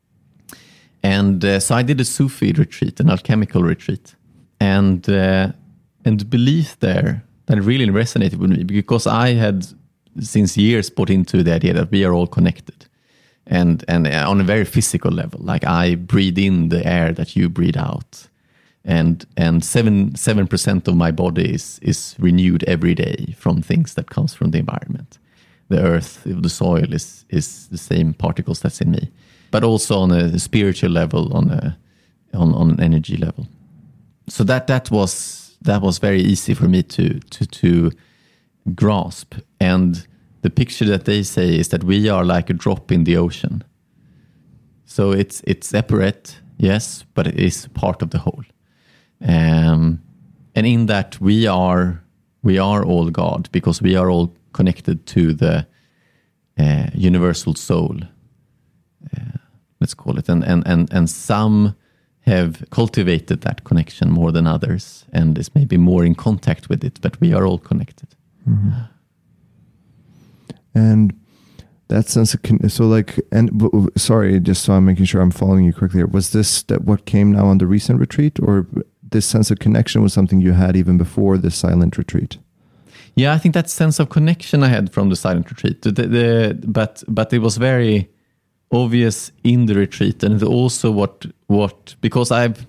And uh, so I did a Sufi retreat, an alchemical retreat, and uh, and the belief there that really resonated with me, because I had since years bought into the idea that we are all connected, and and on a very physical level. Like I breathe in the air that you breathe out, and and seven seven percent of my body is is renewed every day from things that comes from the environment. The earth, the soil is is the same particles that's in me, but also on a spiritual level, on a on on an energy level. So that that was. That was very easy for me to to to grasp. And the picture that they say is that we are like a drop in the ocean. So it's it's separate, yes, but it is part of the whole. Um, and in that we are we are all God, because we are all connected to the uh, universal soul. Uh, let's call it, and and and and some have cultivated that connection more than others, and is maybe more in contact with it, but we are all connected. Mm-hmm. And that sense of, con- so like, and w- sorry, just so I'm making sure I'm following you correctly here, was this that what came now on the recent retreat, or this sense of connection was something you had even before the silent retreat? Yeah, I think that sense of connection I had from the silent retreat, the, the, but but it was very obvious in the retreat, and also what what because I've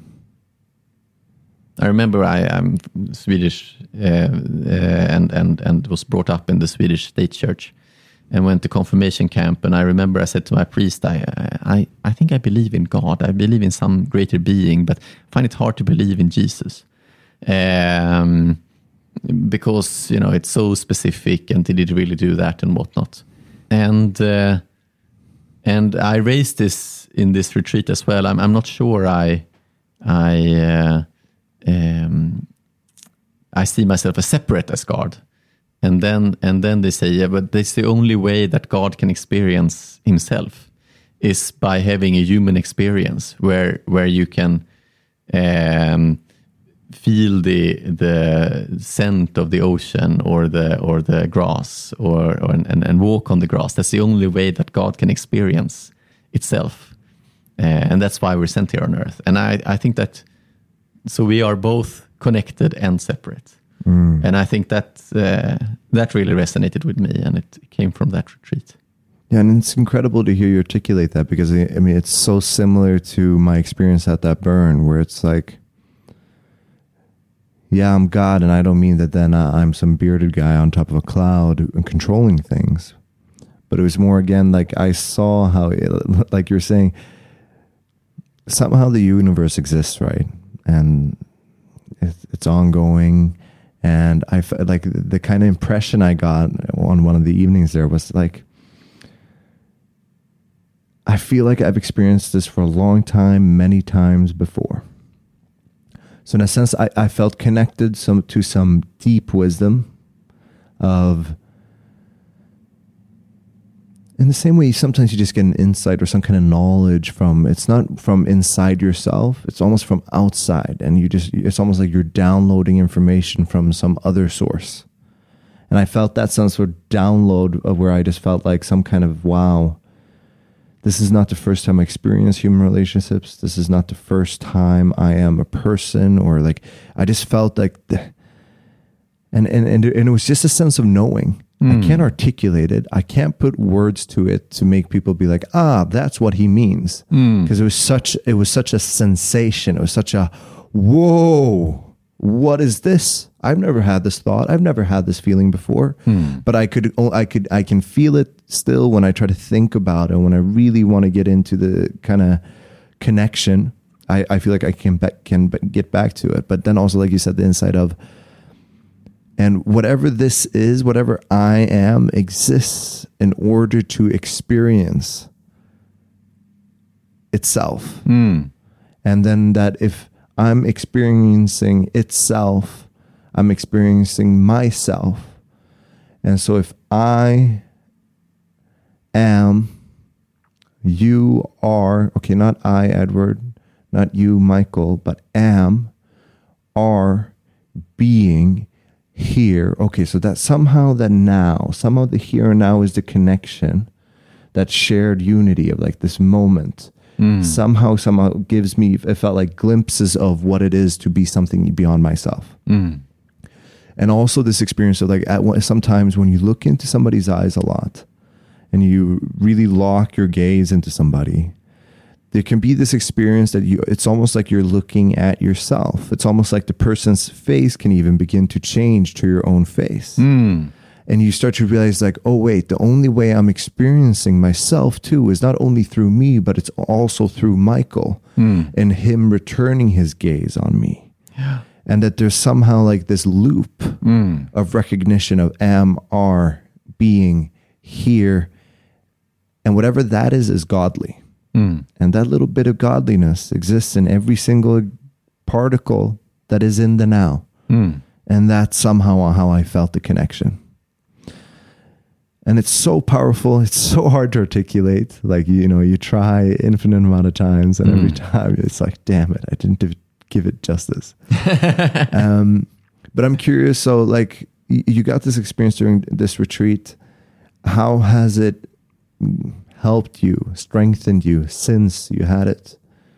I remember I am Swedish uh, uh, and and and was brought up in the Swedish state church, and went to confirmation camp. And I remember I said to my priest, I I I think I believe in God, I believe in some greater being, but I find it hard to believe in Jesus, um, because you know it's so specific, and did it really do that and whatnot, and. Uh, And I raised this in this retreat as well. I'm, I'm not sure I, I, uh, um, I see myself as separate as God, and then and then they say, yeah, but that's the only way that God can experience Himself is by having a human experience where where you can um, feel the the scent of the ocean or the or the grass or, or and, and walk on the grass. That's the only way that God can experience itself, uh, and that's why we're sent here on earth. And I, I think that so we are both connected and separate, mm. and I think that uh, that really resonated with me, and it came from that retreat. Yeah, and it's incredible to hear you articulate that, because I mean, it's so similar to my experience at that burn, where it's like, yeah, I'm God, and I don't mean that then uh, I'm some bearded guy on top of a cloud and controlling things. But it was more, again, like I saw how, it, like you're saying, somehow the universe exists, right? And it's, it's ongoing. And I like the kind of impression I got on one of the evenings there was like, I feel like I've experienced this for a long time, many times before. So in a sense, I, I felt connected some to some deep wisdom of, in the same way, sometimes you just get an insight or some kind of knowledge from, it's not from inside yourself, it's almost from outside. And you just, it's almost like you're downloading information from some other source. And I felt that sense of download of where I just felt like some kind of, wow, this is not the first time I experience human relationships. This is not the first time I am a person, or like, I just felt like, the, and, and, and, and it was just a sense of knowing. Mm. I can't articulate it. I can't put words to it to make people be like, ah, that's what he means. Mm. Because it was such, it was such a sensation. It was such a, whoa, what is this? I've never had this thought. I've never had this feeling before, hmm. but I could, I could, I can feel it still when I try to think about it. When I really want to get into the kind of connection, I, I feel like I can, be, can get back to it. But then also, like you said, the insight of, and whatever this is, whatever I am exists in order to experience itself. Hmm. And then that if I'm experiencing itself, I'm experiencing myself. And so if I am, you are, okay, not I, Edward, not you, Michael, but am, are, being, here. Okay, so that somehow the now, somehow the here and now is the connection, that shared unity of like this moment. Mm. Somehow, somehow gives me, it felt like glimpses of what it is to be something beyond myself. Mm. And also this experience of like, at, sometimes when you look into somebody's eyes a lot and you really lock your gaze into somebody, there can be this experience that you, it's almost like you're looking at yourself. It's almost like the person's face can even begin to change to your own face. Mm. And you start to realize like, oh wait, the only way I'm experiencing myself too is not only through me, but it's also through Michael mm. and him returning his gaze on me. Yeah. And that there's somehow like this loop mm. of recognition of am, are, being, here. And whatever that is, is godly. Mm. And that little bit of godliness exists in every single particle that is in the now. Mm. And that's somehow how I felt the connection. And it's so powerful. It's so hard to articulate. Like, you know, you try infinite amount of times and mm. every time it's like, damn it, I didn't give it justice. um, but I'm curious. So like you got this experience during this retreat. How has it helped you, strengthened you since you had it?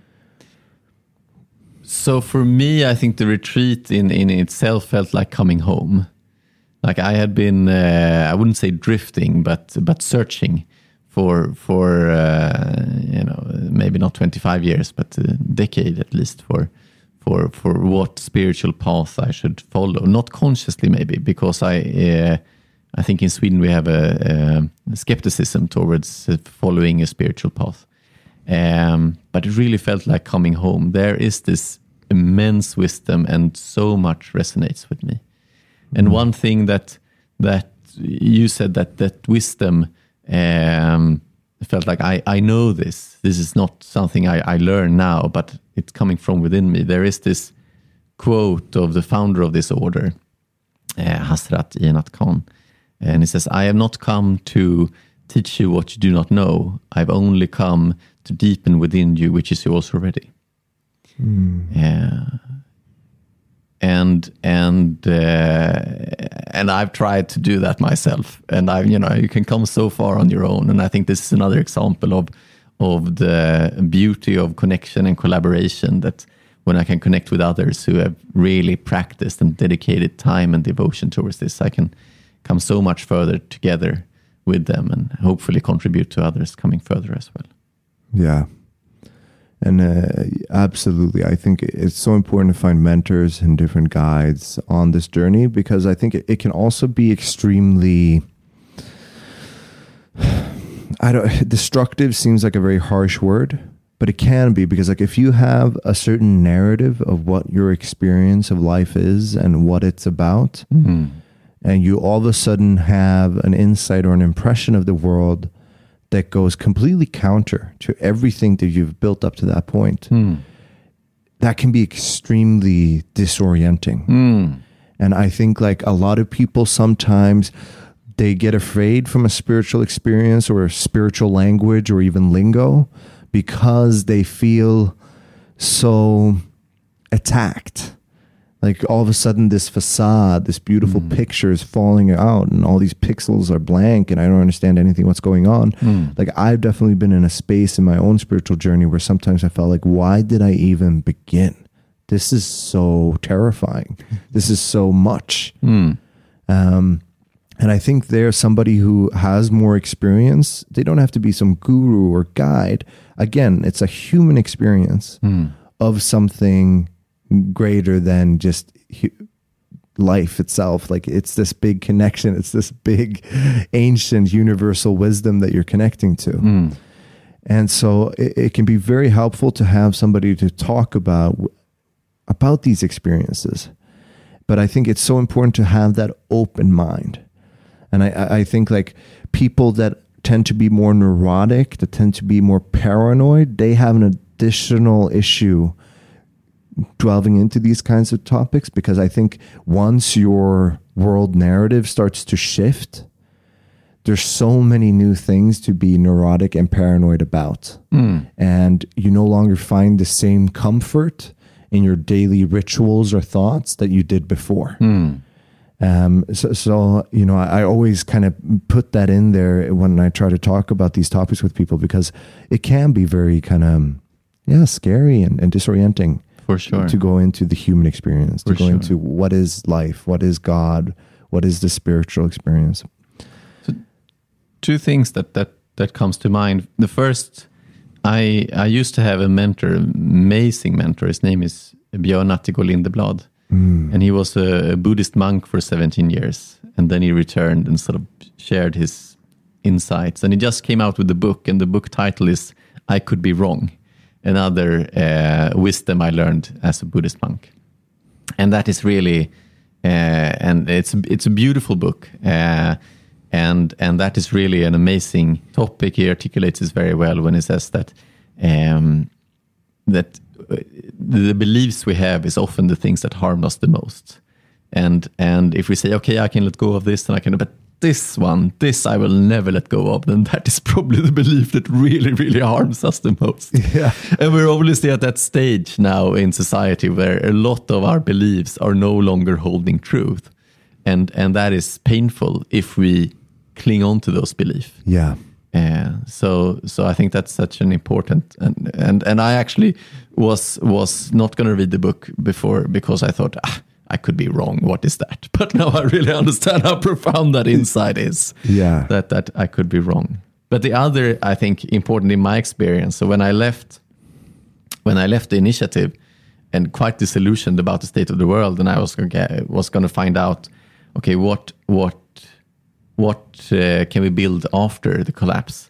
So for me, I think the retreat in, in itself felt like coming home. Like I had been, uh, I wouldn't say drifting, but but searching for for uh, you know, maybe not twenty-five years, but a decade at least for for for what spiritual path I should follow. Not consciously, maybe, because I uh, I think in Sweden we have a, a skepticism towards following a spiritual path. Um, but it really felt like coming home. There is this immense wisdom, and so much resonates with me. And one thing that that you said, that that wisdom um, felt like I, I know this. This is not something I, I learn now, but it's coming from within me. There is this quote of the founder of this order, uh, Hazrat Inat Khan, and he says, "I have not come to teach you what you do not know. I've only come to deepen within you, which is yours already." Mm. Yeah. And and uh, and I've tried to do that myself, and I, you know, you can come so far on your own. And I think this is another example of of the beauty of connection and collaboration. That when I can connect with others who have really practiced and dedicated time and devotion towards this, I can come so much further together with them and hopefully contribute to others coming further as well. Yeah. And uh, absolutely, I think it's so important to find mentors and different guides on this journey, because I think it, it can also be extremely, I don't, destructive seems like a very harsh word, but it can be, because like if you have a certain narrative of what your experience of life is and what it's about, mm-hmm. and you all of a sudden have an insight or an impression of the world that goes completely counter to everything that you've built up to that point, mm. that can be extremely disorienting. Mm. And I think like a lot of people sometimes they get afraid from a spiritual experience or a spiritual language or even lingo because they feel so attacked. Like all of a sudden this facade, this beautiful mm. picture is falling out and all these pixels are blank and I don't understand anything what's going on. Mm. Like I've definitely been in a space in my own spiritual journey where sometimes I felt like, why did I even begin? This is so terrifying. This is so much. Mm. Um, and I think there's somebody who has more experience. They don't have to be some guru or guide. Again, it's a human experience mm. of something greater than just hu- life itself. Like it's this big connection. It's this big ancient universal wisdom that you're connecting to. Mm. And so it, it can be very helpful to have somebody to talk about, about these experiences. But I think it's so important to have that open mind. And I, I think like people that tend to be more neurotic, that tend to be more paranoid, they have an additional issue delving into these kinds of topics, because I think once your world narrative starts to shift, there's so many new things to be neurotic and paranoid about. Mm. And you no longer find the same comfort in your daily rituals or thoughts that you did before. Mm. Um, so, so, you know, I, I always kind of put that in there when I try to talk about these topics with people, because it can be very kind of, yeah, scary and, and disorienting. For sure. To go into the human experience, to For go sure. into what is life, what is God, what is the spiritual experience. So, two things that, that, that comes to mind. The first, I I used to have a mentor, amazing mentor. His name is Björn Attigård Lindeblad. Mm. And he was a Buddhist monk for seventeen years. And then he returned and sort of shared his insights. And he just came out with the book. And the book title is I Could Be Wrong. Another uh, wisdom I learned as a Buddhist monk. And that is really, uh, and it's it's a beautiful book. Uh, and and that is really an amazing topic. He articulates this very well when he says that um, that the beliefs we have is often the things that harm us the most. And and if we say, okay, I can let go of this and I can, but this one, this I will never let go of, then that is probably the belief that really, really harms us the most. Yeah. And we're obviously at that stage now in society where a lot of our beliefs are no longer holding truth. And and that is painful if we cling on to those beliefs. Yeah. Uh, so so I think that's such an important, and and, and I actually was was not going to read the book before because I thought, ah, I could be wrong. What is that? But now I really understand how profound that insight is. Yeah. That that I could be wrong. But the other, I think, important in my experience. So when I left, when I left the initiative, and quite disillusioned about the state of the world, and I was gonna, was going to find out, okay, what what what uh, can we build after the collapse?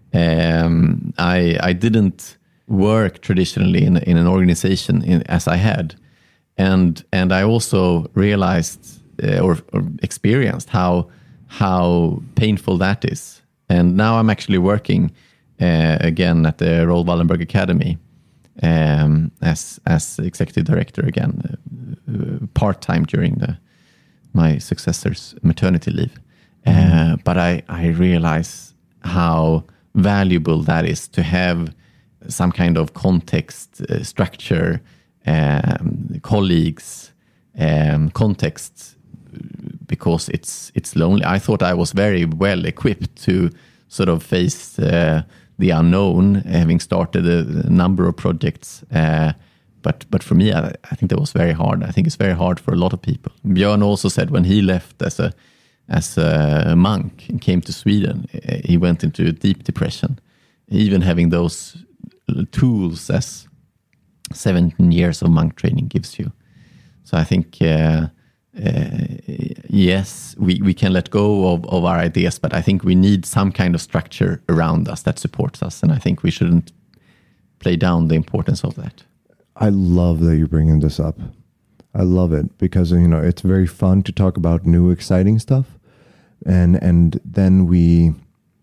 Um, I I didn't work traditionally in in an organization in, as I had. And and I also realized uh, or, or experienced how how painful that is. And now I'm actually working uh, again at the Raoul Wallenberg Academy um, as as executive director again, uh, part time during the my successor's maternity leave. Mm. Uh, but I I realize how valuable that is to have some kind of context, uh, structure. Um, colleagues, um, context, because it's it's lonely. I thought I was very well equipped to sort of face uh, the unknown, having started a, a number of projects. Uh, but but for me, I, I think that was very hard. I think it's very hard for a lot of people. Björn also said when he left as a as a monk and came to Sweden, he went into a deep depression. Even having those tools as seventeen years of monk training gives you. So I think, uh, uh, yes, we, we can let go of, of our ideas, but I think we need some kind of structure around us that supports us. And I think we shouldn't play down the importance of that. I love that you're bringing this up. I love it because, you know, it's very fun to talk about new, exciting stuff. And, and then we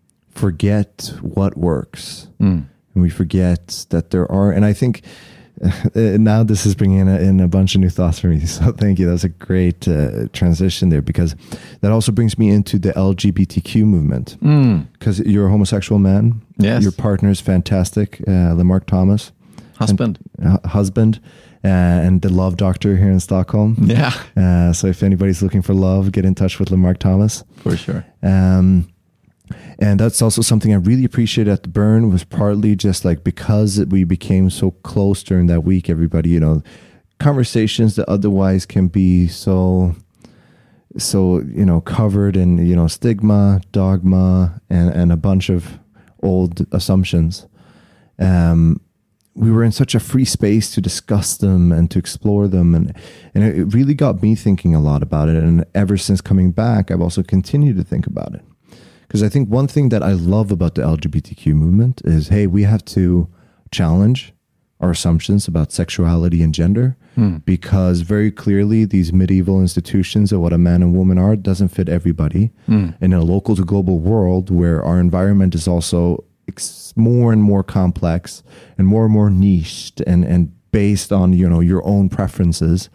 forget what works. Mm. And we forget that there are, and I think uh, now this is bringing in a, in a bunch of new thoughts for me. So thank you. That's a great uh, transition there, because that also brings me into the L G B T Q movement. Because mm. you're a homosexual man. Yes. Your partner is fantastic, uh, Lemark Thomas. Husband. And, uh, husband. Uh, and the love doctor here in Stockholm. Yeah. Uh, so if anybody's looking for love, get in touch with Lemark Thomas. For sure. Um, and that's also something I really appreciate at the Burn, was partly just like because we became so close during that week, everybody, you know, conversations that otherwise can be so, so, you know, covered in, you know, stigma, dogma, and, and a bunch of old assumptions. Um, we were in such a free space to discuss them and to explore them. And, and it really got me thinking a lot about it. And ever since coming back, I've also continued to think about it. Because I think one thing that I love about the L G B T Q movement is, hey, we have to challenge our assumptions about sexuality and gender, hmm. because very clearly these medieval institutions of what a man and woman are doesn't fit everybody. Hmm. In a local to global world where our environment is also more and more complex and more and more niched and, and based on, you know, your own preferences,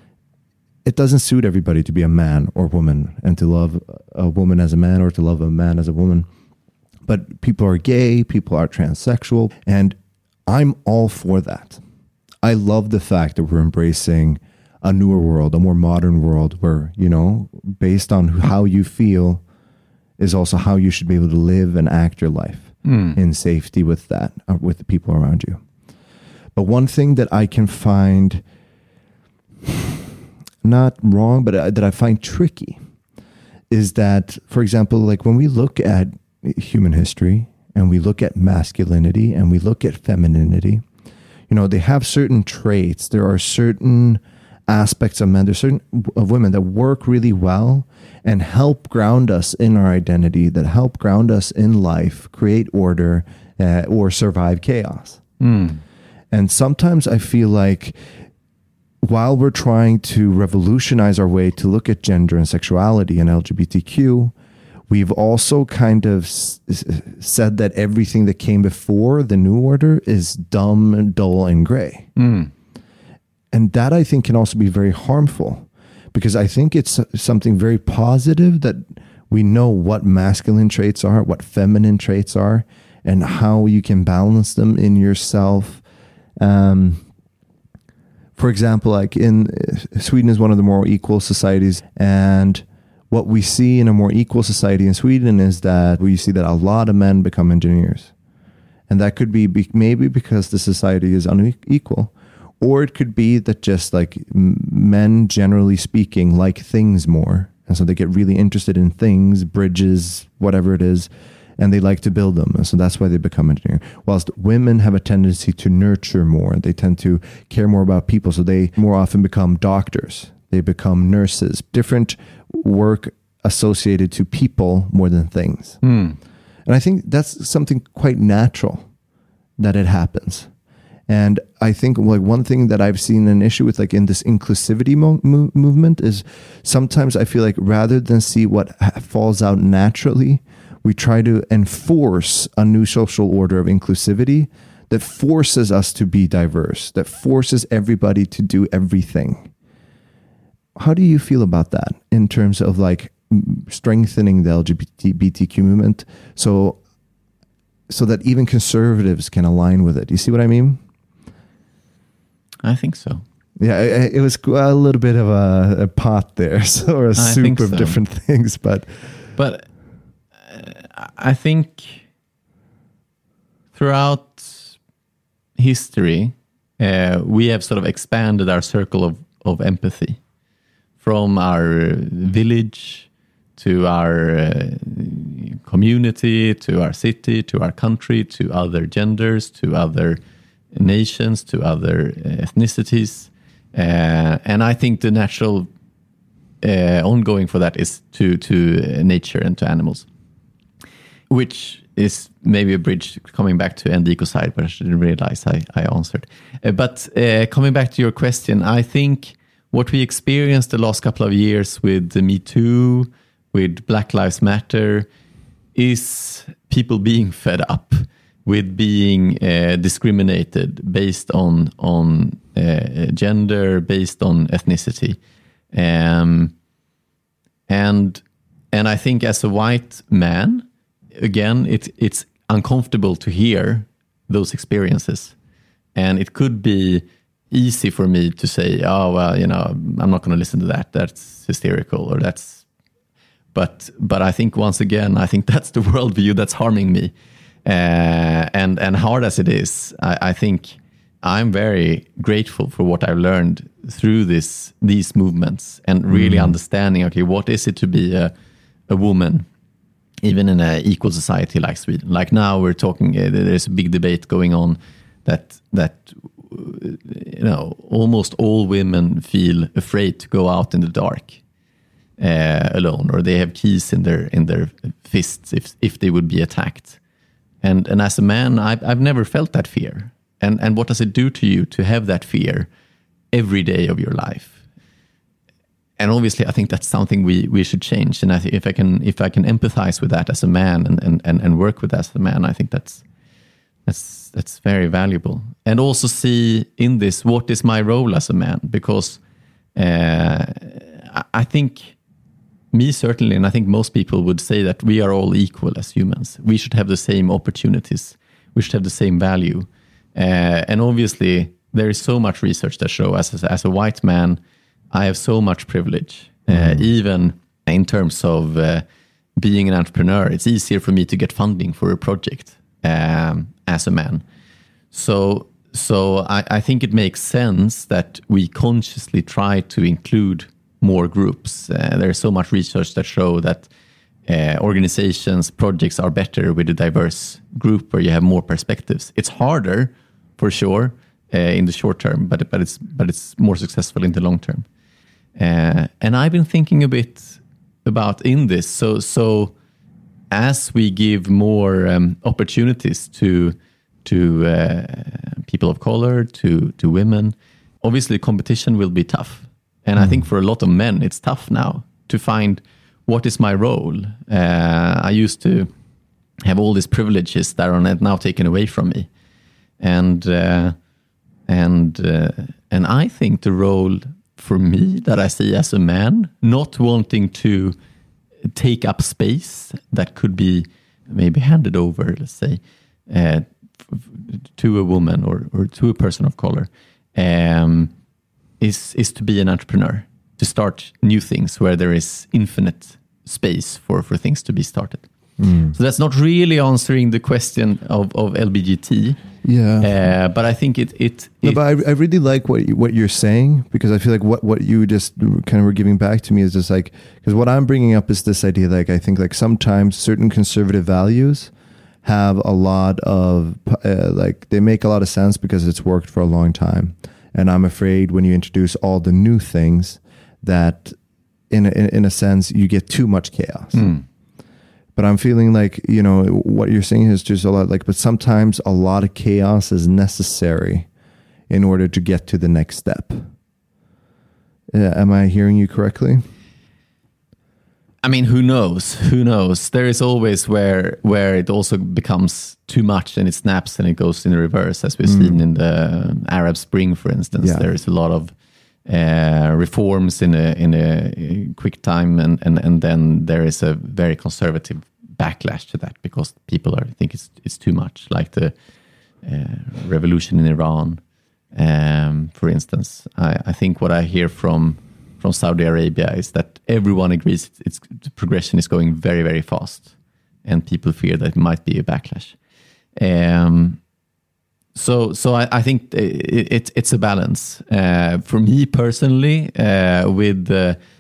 it doesn't suit everybody to be a man or woman and to love a woman as a man or to love a man as a woman. But people are gay, people are transsexual, and I'm all for that. I love the fact that we're embracing a newer world, a more modern world where, you know, based on how you feel is also how you should be able to live and act your life. Mm. In safety with that, uh, with the people around you. But one thing that I can find not wrong, but uh, that I find tricky is that, for example, like when we look at human history and we look at masculinity and we look at femininity, you know, they have certain traits. There are certain aspects of men, there's certain of women that work really well and help ground us in our identity, that help ground us in life, create order, uh, or survive chaos. Mm. And sometimes I feel like while we're trying to revolutionize our way to look at gender and sexuality and L G B T Q, we've also kind of s- said that everything that came before the new order is dumb and dull and gray. Mm. And that, I think, can also be very harmful, because I think it's something very positive that we know what masculine traits are, what feminine traits are, and how you can balance them in yourself. Um, for example, like in Sweden is one of the more equal societies. And what we see in a more equal society in Sweden is that we see that a lot of men become engineers. And that could be, be maybe because the society is unequal. Or it could be that just like men, generally speaking, like things more. And so they get really interested in things, bridges, whatever it is, and they like to build them. And so that's why they become engineers. Whilst women have a tendency to nurture more. They tend to care more about people. So they more often become doctors. They become nurses. Different work associated to people more than things. Mm. And I think that's something quite natural that it happens. And I think like one thing that I've seen an issue with, like in this inclusivity mo- mo- movement, is sometimes I feel like rather than see what ha- falls out naturally, we try to enforce a new social order of inclusivity that forces us to be diverse, that forces everybody to do everything. How do you feel about that in terms of like strengthening the L G B T Q movement so so that even conservatives can align with it? You see what I mean? I think so. Yeah, it, it was a little bit of a, a pot there, so, or a I soup of so. different things. But but uh, I think throughout history, uh, we have sort of expanded our circle of, of empathy from our village to our uh, community, to our city, to our country, to other genders, to other nations, to other ethnicities. Uh, and I think the natural uh, ongoing for that is to, to nature and to animals, which is maybe a bridge coming back to end ecocide, but I didn't realize I, I answered. Uh, but uh, coming back to your question, I think what we experienced the last couple of years with the Me Too, with Black Lives Matter, is people being fed up with being uh, discriminated based on on uh, gender, based on ethnicity, um, and and I think as a white man, again, it it's uncomfortable to hear those experiences, and it could be easy for me to say, oh, well, you know, I'm not going to listen to that. That's hysterical, or that's, but, but I think once again, I think that's the worldview that's harming me. Uh, and, and hard as it is, I, I think I'm very grateful for what I've learned through this, these movements, and really mm. understanding, okay, what is it to be a, a woman, even in an equal society like Sweden? Like now we're talking, uh, there's a big debate going on that, that, you know, almost all women feel afraid to go out in the dark uh, alone, or they have keys in their in their fists if if they would be attacked. And and as a man, I've I've never felt that fear. And and what does it do to you to have that fear every day of your life? And obviously, I think that's something we we should change. And I think if I can if I can empathize with that as a man and and and, and work with that as a man, I think that's that's that's very valuable. And also see in this, what is my role as a man? Because uh, I think me certainly, and I think most people would say that we are all equal as humans. We should have the same opportunities. We should have the same value. Uh, and obviously, there is so much research that shows as, as a white man, I have so much privilege. Mm. Uh, even in terms of uh, being an entrepreneur, it's easier for me to get funding for a project um, as a man. So, so I, I think it makes sense that we consciously try to include more groups. Uh, there's so much research that show that uh, organizations, projects are better with a diverse group where you have more perspectives. It's harder, for sure, uh, in the short term, but but it's but it's more successful in the long term. Uh, and I've been thinking a bit about in this. So so as we give more um, opportunities to to uh, people of color, to to women, obviously competition will be tough. And mm. I think for a lot of men, it's tough now to find what is my role. Uh, I used to have all these privileges that are now taken away from me, and uh, and uh, and I think the role for me that I see as a man, not wanting to take up space that could be maybe handed over, let's say, uh, to a woman or, or to a person of color, um, is is to be an entrepreneur, to start new things where there is infinite space for, for things to be started. Mm. So that's not really answering the question of, of L G B T. Yeah, uh, but I think it it. No, it but I, I really like what you, what you're saying, because I feel like what, what you just kind of were giving back to me is just like, because what I'm bringing up is this idea, like I think like sometimes certain conservative values have a lot of uh, like they make a lot of sense because it's worked for a long time, and I'm afraid when you introduce all the new things that in a, in a sense you get too much chaos. Mm. But I'm feeling like, you know, what you're saying is just a lot like, but sometimes a lot of chaos is necessary in order to get to the next step. Uh, am I hearing you correctly? I mean, who knows? Who knows? There is always where where it also becomes too much and it snaps and it goes in reverse, as we've mm. seen in the Arab Spring, for instance. Yeah. There is a lot of uh, reforms in a in a quick time, and, and, and then there is a very conservative backlash to that because people are think it's it's too much, like the uh, revolution in Iran, um, for instance. I, I think what I hear from from Saudi Arabia is that everyone agrees it's, it's the progression is going very, very fast, and people fear that it might be a backlash. Um, so, so I, I think it, it, it's a balance. Uh, for me personally, uh, with uh,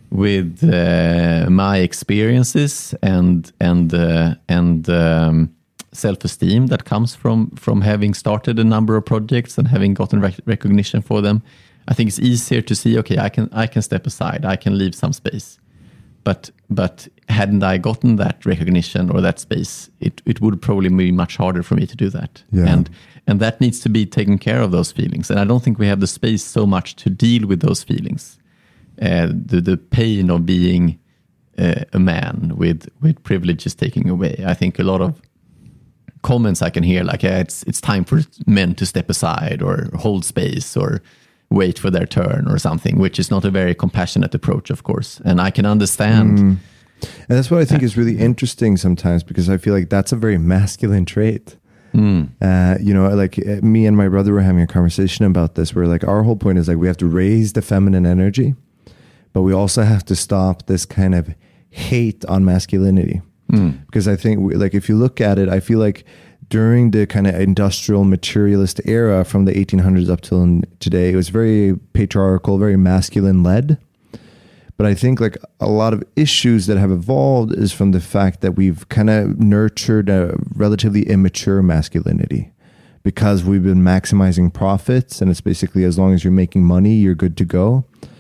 with uh, my experiences and and uh, and um, self-esteem that comes from from having started a number of projects and having gotten rec- recognition for them. I think it's easier to see, okay, I can I can step aside, I can leave some space. But but hadn't I gotten that recognition or that space, it, it would probably be much harder for me to do that. Yeah. And and that needs to be taken care of, those feelings. And I don't think we have the space so much to deal with those feelings. Uh, the the pain of being uh, a man with with privileges taken away. I think a lot of comments I can hear, like, yeah, it's it's time for men to step aside or hold space or wait for their turn or something, which is not a very compassionate approach, of course. And I can understand. Mm. And that's what I think is really interesting sometimes, because I feel like that's a very masculine trait. Mm. Uh, you know, like uh, me and my brother were having a conversation about this, where like our whole point is like we have to raise the feminine energy, but we also have to stop this kind of hate on masculinity. Mm. Because I think we, like if you look at it, I feel like during the kind of industrial materialist era from the eighteen hundreds up till today, it was very patriarchal, very masculine led. But I think like a lot of issues that have evolved is from the fact that we've kind of nurtured a relatively immature masculinity, because we've been maximizing profits, and it's basically as long as you're making money, you're good to go.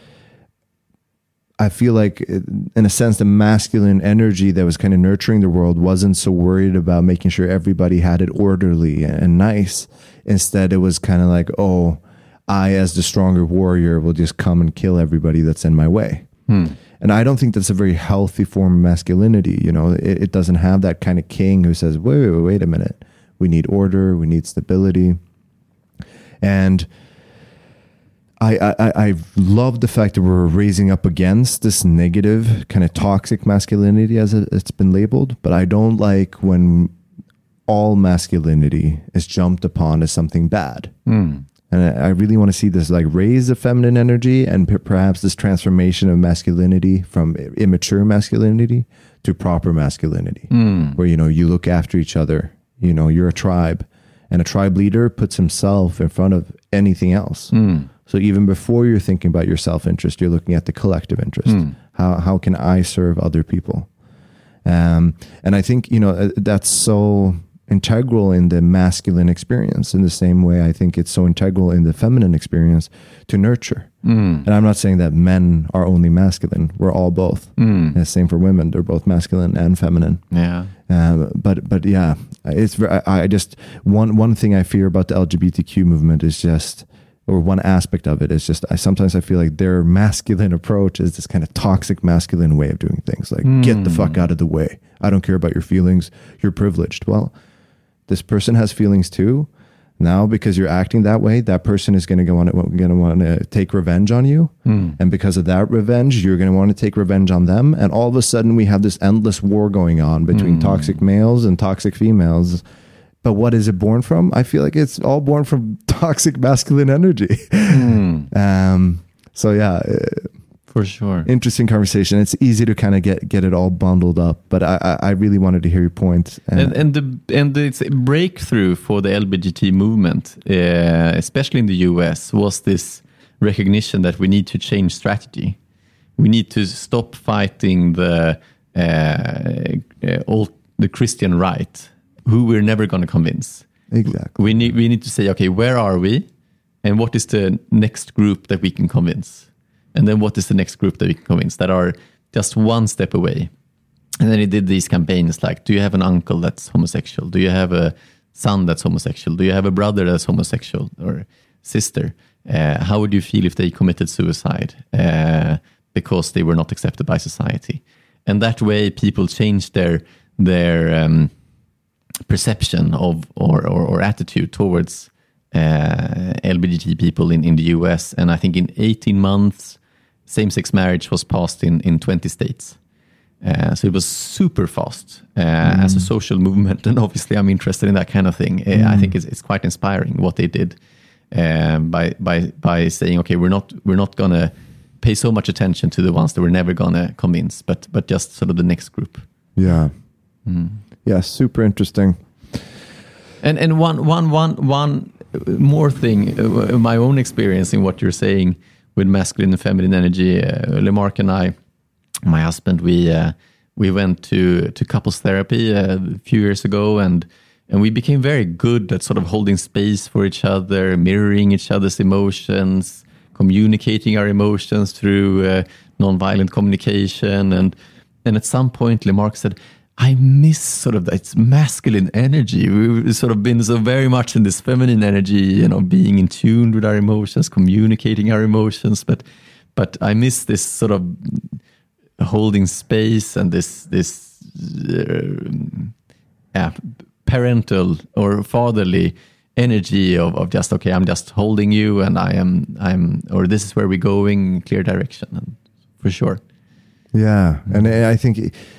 I feel like, in a sense, the masculine energy that was kind of nurturing the world wasn't so worried about making sure everybody had it orderly and nice. Instead, it was kind of like, oh, I, as the stronger warrior, will just come and kill everybody that's in my way. Hmm. And I don't think that's a very healthy form of masculinity. You know, it, it doesn't have that kind of king who says, wait, wait, wait, wait a minute. We need order. We need stability. And I, I, I love the fact that we're raising up against this negative kind of toxic masculinity, as it's been labeled. But I don't like when all masculinity is jumped upon as something bad. Mm. And I really want to see this like raise the feminine energy, and p- perhaps this transformation of masculinity from immature masculinity to proper masculinity, mm. where, you know, you look after each other, you know, you're a tribe, and a tribe leader puts himself in front of anything else. Mm. So even before you're thinking about your self-interest, you're looking at the collective interest. Mm. How how can I serve other people? Um, and I think, you know, that's so integral in the masculine experience, in the same way I think it's so integral in the feminine experience to nurture. Mm. And I'm not saying that men are only masculine. We're all both. Mm. And same for women. They're both masculine and feminine. Yeah. Um, but but yeah, it's I, I just one one thing I fear about the L G B T Q movement is just, or one aspect of it is just, I sometimes I feel like their masculine approach is this kind of toxic masculine way of doing things. Like, mm. get the fuck out of the way. I don't care about your feelings. You're privileged. Well, this person has feelings too. Now, because you're acting that way, that person is going to go on, going to want to take revenge on you. Mm. And because of that revenge, you're going to want to take revenge on them. And all of a sudden we have this endless war going on between mm. toxic males and toxic females. But what is it born from? I feel like it's all born from toxic masculine energy. Mm. um, so yeah, for sure. Interesting conversation. It's easy to kind of get, get it all bundled up, but I, I really wanted to hear your point. And, and, and the and the breakthrough for the L G B T movement, uh, especially in the U S, was this recognition that we need to change strategy. We need to stop fighting the uh, uh, old, the Christian right, who we're never going to convince. Exactly. We need we need to say, okay, where are we, and what is the next group that we can convince, and then what is the next group that we can convince that are just one step away. And then he did these campaigns like, do you have an uncle that's homosexual? Do you have a son that's homosexual? Do you have a brother that's homosexual, or sister? Uh, how would you feel if they committed suicide uh, because they were not accepted by society? And that way, people changed their their um, perception of or, or, or attitude towards uh, L G B T people in, in the U S. And I think in eighteen months, same-sex marriage was passed in, in twenty states. Uh, so it was super fast uh, mm. as a social movement. And obviously I'm interested in that kind of thing. Uh, mm. I think it's, it's quite inspiring what they did uh, by, by, by saying, okay, we're not, we're not going to pay so much attention to the ones that we're never going to convince, but, but just sort of the next group. Yeah. Mm. Yeah. Super interesting. And, and one, one, one, one more thing, uh, my own experience in what you're saying with masculine and feminine energy, uh, Lemark and I my husband, we uh, we went to to couples therapy a few years ago, and and we became very good at sort of holding space for each other, mirroring each other's emotions, communicating our emotions through uh, nonviolent communication. And and at some point, Lemark said, I miss sort of that masculine energy. We've sort of been so very much in this feminine energy, you know, being in tune with our emotions, communicating our emotions. But but I miss this sort of holding space and this this uh, yeah, parental or fatherly energy of, of just, okay, I'm just holding you, and I am I'm or this is where we're going, clear direction, and for sure. Yeah, and I think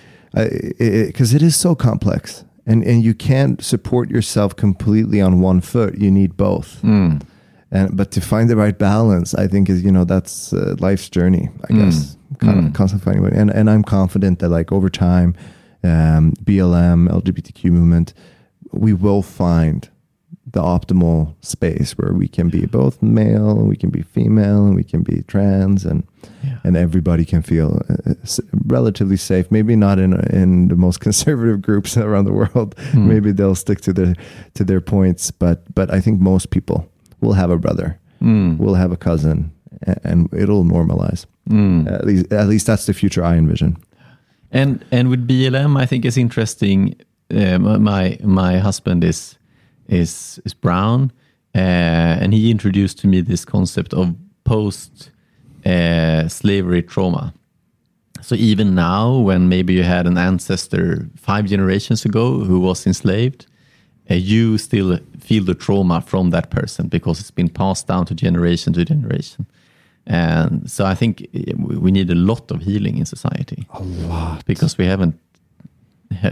because it, it, it is so complex, and and you can't support yourself completely on one foot. You need both. Mm. And but to find the right balance, I think is you know that's uh, life's journey. I mm. guess kind mm. of constantly finding it. And and I'm confident that like over time, um, B L M, L G B T Q movement, we will find the optimal space where we can be both male, we can be female, and we can be trans, and yeah. and everybody can feel uh, relatively safe. Maybe not in in the most conservative groups around the world. Mm. Maybe they'll stick to their to their points, but but I think most people will have a brother, mm. will have a cousin, and, and it'll normalize. Mm. At least at least that's the future I envision. And and with B L M, I think it's interesting. Uh, my my husband is. is is brown, uh, and he introduced to me this concept of post uh, slavery trauma. So even now, when maybe you had an ancestor five generations ago who was enslaved, uh, you still feel the trauma from that person because it's been passed down to generation to generation. And so I think we need a lot of healing in society. A lot. Because we haven't had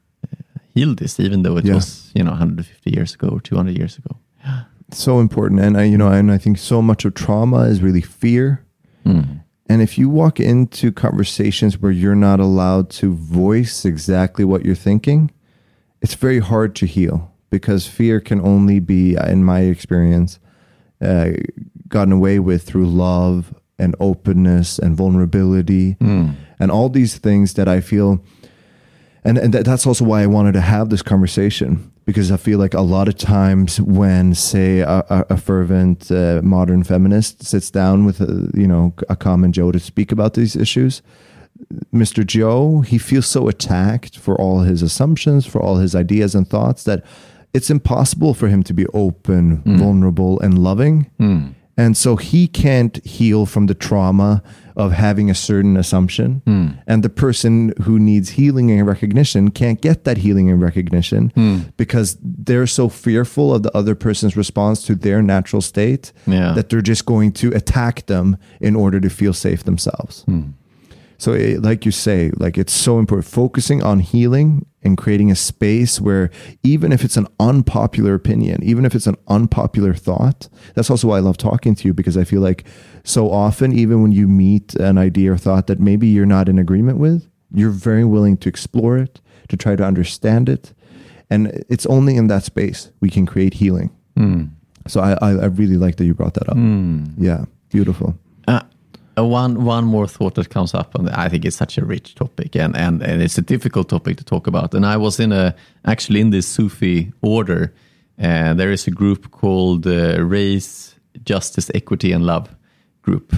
healed this, even though it yeah. was, you know, one hundred fifty years ago or two hundred years ago. Yeah. So important. And I, you know, and I think so much of trauma is really fear. Mm. And if you walk into conversations where you're not allowed to voice exactly what you're thinking, it's very hard to heal, because fear can only be, in my experience, uh, gotten away with through love and openness and vulnerability mm. and all these things that I feel. And, and that's also why I wanted to have this conversation, because I feel like a lot of times when, say, a, a fervent uh, modern feminist sits down with, a, you know, a common Joe to speak about these issues, Mister Joe, he feels so attacked for all his assumptions, for all his ideas and thoughts, that it's impossible for him to be open, mm. vulnerable, and loving. Mm. And so he can't heal from the trauma of having a certain assumption. Mm. And the person who needs healing and recognition can't get that healing and recognition mm. because they're so fearful of the other person's response to their natural state yeah. that they're just going to attack them in order to feel safe themselves. Mm. So it, like you say, like it's so important, focusing on healing and creating a space where even if it's an unpopular opinion, even if it's an unpopular thought, that's also why I love talking to you, because I feel like so often, even when you meet an idea or thought that maybe you're not in agreement with, you're very willing to explore it, to try to understand it. And it's only in that space we can create healing. Mm. So I, I, I really like that you brought that up. Mm. Yeah, beautiful. Uh, Uh, one one more thought that comes up, and I think it's such a rich topic, and, and, and it's a difficult topic to talk about. And I was in a actually in this Sufi order, and uh, there is a group called uh, Race, Justice, Equity, and Love group,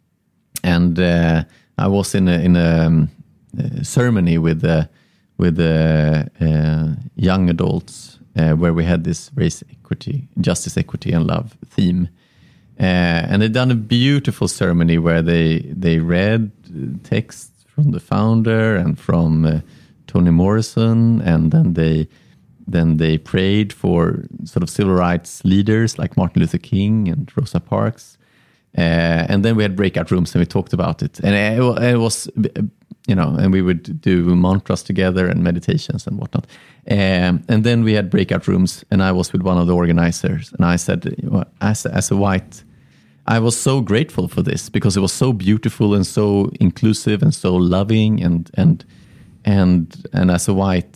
and uh, I was in a in a, um, a ceremony with uh, with uh, uh, young adults uh, where we had this race, equity, justice, equity, and love theme. Uh, and they'd done a beautiful ceremony where they they read texts from the founder and from uh, Toni Morrison, and then they then they prayed for sort of civil rights leaders like Martin Luther King and Rosa Parks, uh, and then we had breakout rooms and we talked about it, and it, it was, you know, and we would do mantras together and meditations and whatnot, um, and then we had breakout rooms, and I was with one of the organizers, and I said, as as a white, I was so grateful for this because it was so beautiful and so inclusive and so loving, and and and and as a white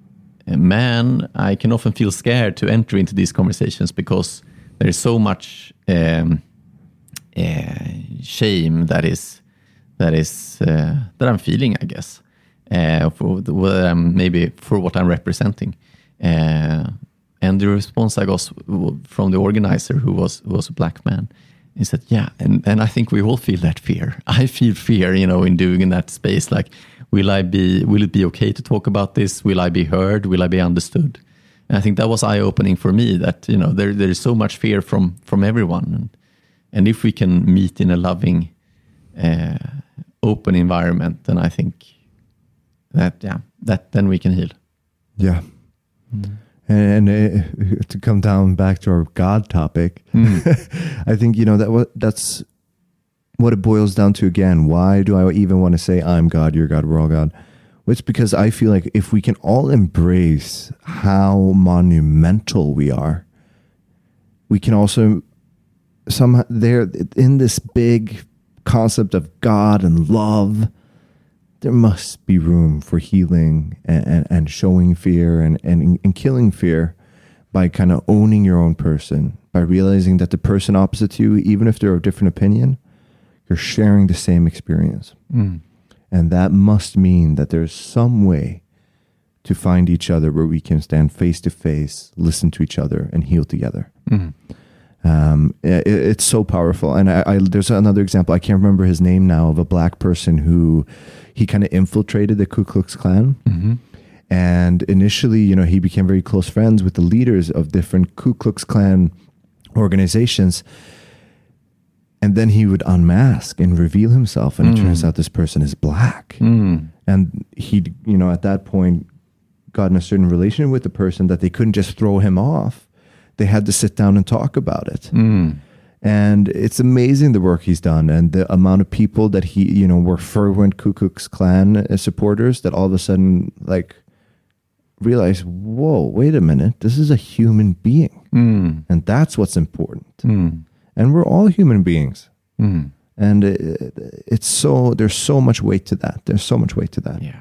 man, I can often feel scared to enter into these conversations because there is so much um, uh, shame that is that is uh, that I'm feeling, I guess, uh, for the, um, maybe for what I'm representing. Uh, and the response I got from the organizer, who was who was a black man, he said, "Yeah, and, and I think we all feel that fear. I feel fear, you know, in doing in that space. Like, will I be? Will it be okay to talk about this? Will I be heard? Will I be understood?" And I think that was eye-opening for me. That, you know, there there is so much fear from from everyone, and and if we can meet in a loving, uh, open environment, then I think that yeah, that then we can heal. Yeah. Mm. And uh, to come down back to our God topic, mm. I think, you know, that what that's what it boils down to again. Why do I even want to say I'm God, you're God, we're all God? Well, it's because I feel like if we can all embrace how monumental we are, we can also somehow there in this big concept of God and love, there must be room for healing and, and, and showing fear and, and, and killing fear by kind of owning your own person, by realizing that the person opposite to you, even if they're of different opinion, you're sharing the same experience. Mm. And that must mean that there's some way to find each other where we can stand face to face, listen to each other, and heal together. Mm. Um, it, it's so powerful. And I, I, there's another example. I can't remember his name now, of a black person who he kind of infiltrated the Ku Klux Klan. Mm-hmm. And initially, you know, he became very close friends with the leaders of different Ku Klux Klan organizations. And then he would unmask and reveal himself. And mm. it turns out this person is black. Mm. And he, you know, at that point got in a certain relation with the person that they couldn't just throw him off. They had to sit down and talk about it. Mm. And it's amazing the work he's done and the amount of people that he, you know, were fervent Ku Klux Klan supporters that all of a sudden, like, realize, whoa, wait a minute, this is a human being. Mm. And that's what's important. Mm. And we're all human beings. Mm. And it, it's so, there's so much weight to that. There's so much weight to that. Yeah.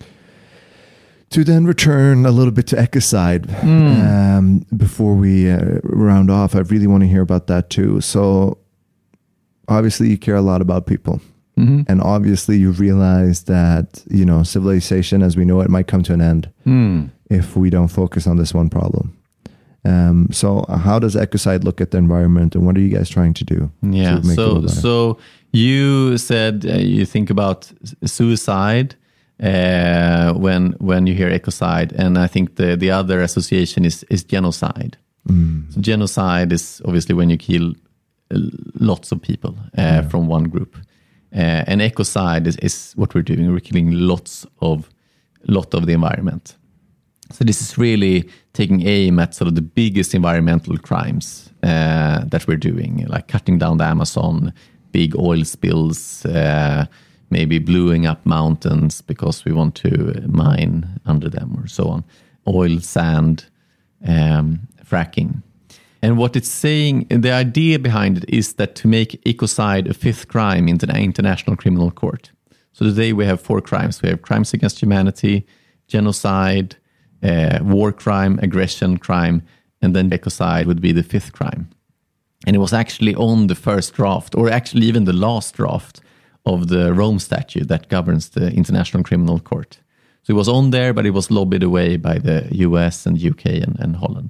To then return a little bit to Ecocide mm. um, before we uh, round off, I really want to hear about that too. So obviously you care a lot about people. Mm-hmm. And obviously you realize that, you know, civilization as we know it might come to an end mm. if we don't focus on this one problem. Um, so how does Ecocide look at the environment, and what are you guys trying to do? Yeah, to make so so you said uh, you think about suicide uh, when when you hear ecocide, and I think the the other association is is genocide. Mm. So genocide is obviously when you kill lots of people uh, yeah. from one group, uh, and ecocide is, is what we're doing. We're killing lots of lot of the environment. So this is really taking aim at sort of the biggest environmental crimes uh, that we're doing, like cutting down the Amazon, big oil spills, uh, maybe blowing up mountains because we want to mine under them or so on, oil, sand, um, fracking. And what it's saying, the idea behind it is that to make ecocide a fifth crime in the International Criminal Court. So today we have four crimes. We have crimes against humanity, genocide, Uh, war crime, aggression crime, and then ecocide would be the fifth crime. And it was actually on the first draft, or actually even the last draft of the Rome Statute that governs the International Criminal Court. So it was on there, but it was lobbied away by the U S and U K and, and Holland.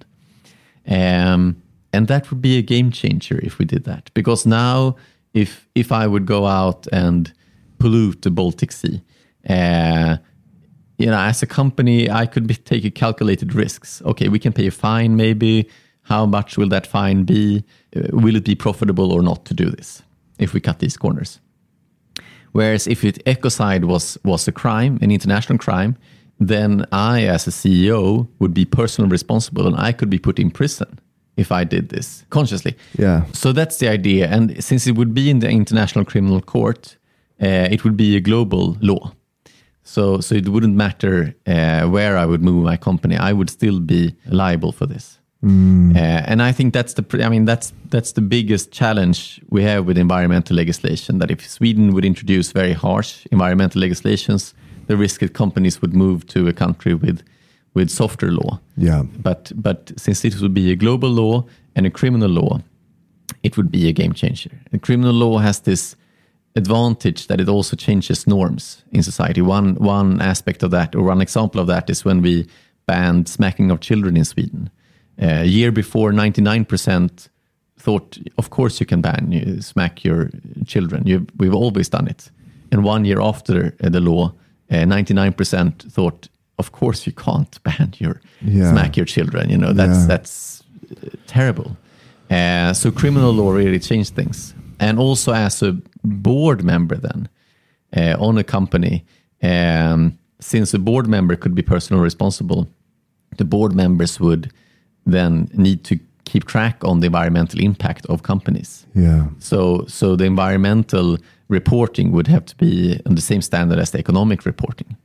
Um, and that would be a game changer if we did that. Because now, if if I would go out and pollute the Baltic Sea, uh, you know, as a company, I could be, take a calculated risks. Okay, we can pay a fine maybe. How much will that fine be? Uh, will it be profitable or not to do this if we cut these corners? Whereas if it, ecocide was, was a crime, an international crime, then I, as a C E O, would be personally responsible and I could be put in prison if I did this consciously. Yeah. So that's the idea. And since it would be in the International Criminal Court, uh, it would be a global law. So, so it wouldn't matter uh, where I would move my company. I would still be liable for this. Mm. Uh, and I think that's the. I mean, that's that's the biggest challenge we have with environmental legislation. That if Sweden would introduce very harsh environmental legislations, the risk that companies would move to a country with with softer law. Yeah. But but since it would be a global law and a criminal law, it would be a game changer. A criminal law has this advantage that it also changes norms in society. One one aspect of that, or one example of that, is when we banned smacking of children in Sweden. Uh, a year before, ninety-nine percent thought, of course you can ban, you smack your children. You've, we've always done it. And one year after uh, the law, uh, ninety-nine percent thought, of course you can't ban your yeah. smack your children. You know, that's yeah. that's uh, terrible. Uh, so criminal law really changed things. And also as a board member then uh, on a company, um, since a board member could be personally responsible, the board members would then need to keep track on the environmental impact of companies. Yeah. So so the environmental reporting would have to be on the same standard as the economic reporting.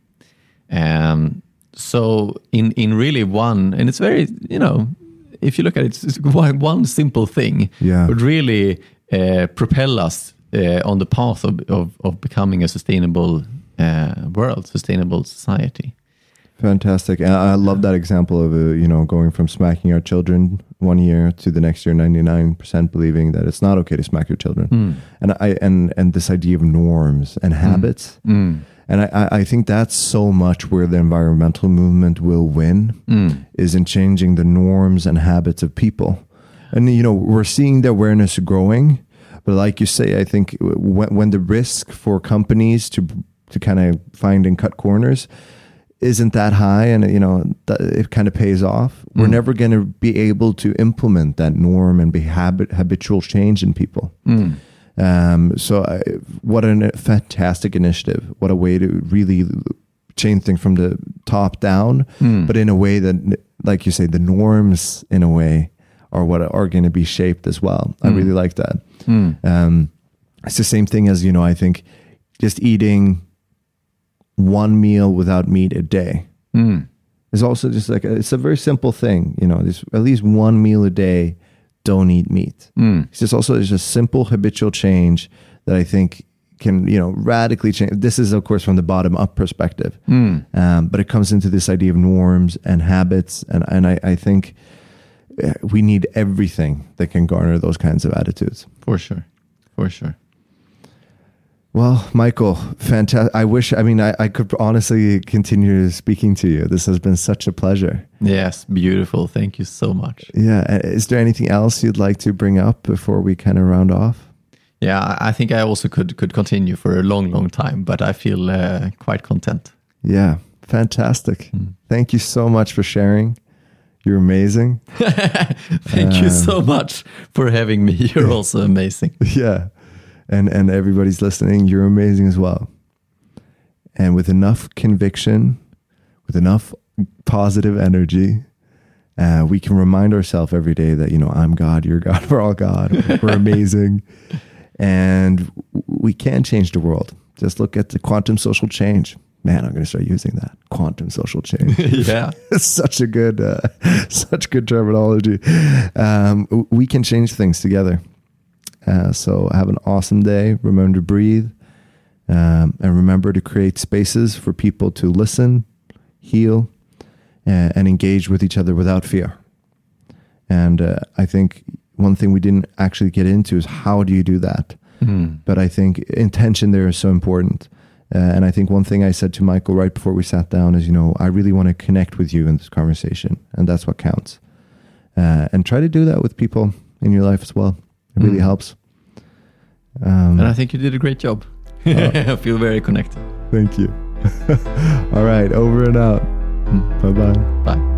Um, so in, in really one, and it's very, you know, if you look at it, it's one simple thing yeah. would really uh, propel us uh, on the path of, of, of becoming a sustainable uh, world, sustainable society. Fantastic. And I love that example of, uh, you know, going from smacking our children one year to the next year, ninety-nine percent believing that it's not okay to smack your children. Mm. And I and and this idea of norms and habits. Mm. Mm. And I, I think that's so much where the environmental movement will win, mm. is in changing the norms and habits of people. And, you know, we're seeing the awareness growing. But like you say, I think when, when the risk for companies to to kind of find and cut corners isn't that high, and you know it kind of pays off, mm. we're never going to be able to implement that norm and be habit habitual change in people. Mm. Um, so I, what a fantastic initiative! What a way to really change things from the top down, mm. but in a way that, like you say, the norms in a way are what are going to be shaped as well. Mm. I really like that. Mm. Um, it's the same thing as, you know, I think just eating one meal without meat a day mm. is also just like a, it's a very simple thing. You know, there's at least one meal a day. Don't eat meat. Mm. It's just also it's a simple habitual change that I think can, you know, radically change. This is, of course, from the bottom up perspective, mm. um, but it comes into this idea of norms and habits, and and I, I think we need everything that can garner those kinds of attitudes. For sure, for sure. Well, Michael, fantastic. I wish, I mean, I, I could honestly continue speaking to you. This has been such a pleasure. Yes, beautiful. Thank you so much. Yeah. Is there anything else you'd like to bring up before we kind of round off? Yeah, I think I also could could continue for a long, long time, but I feel uh, quite content. Yeah, fantastic. Mm. Thank you so much for sharing. You're amazing. Thank um, you so much for having me. You're also amazing. Yeah. And and everybody's listening, you're amazing as well. And with enough conviction, with enough positive energy, uh, we can remind ourselves every day that, you know, I'm God, you're God, we're all God, we're amazing. And we can change the world. Just look at the quantum social change. Man, I'm going to start using that. Quantum social change. Yeah. It's such a good, uh, such good terminology. Um, we can change things together. Uh, so have an awesome day. Remember to breathe. Um, and remember to create spaces for people to listen, heal, and, and engage with each other without fear. And uh, I think one thing we didn't actually get into is how do you do that? Mm. But I think intention there is so important. Uh, and I think one thing I said to Michael right before we sat down is, you know, I really want to connect with you in this conversation. And that's what counts. Uh, and try to do that with people in your life as well. It really mm. helps. Um, and I think you did a great job. Uh, I feel very connected. Thank you. All right. Over and out. Mm. Bye-bye. Bye.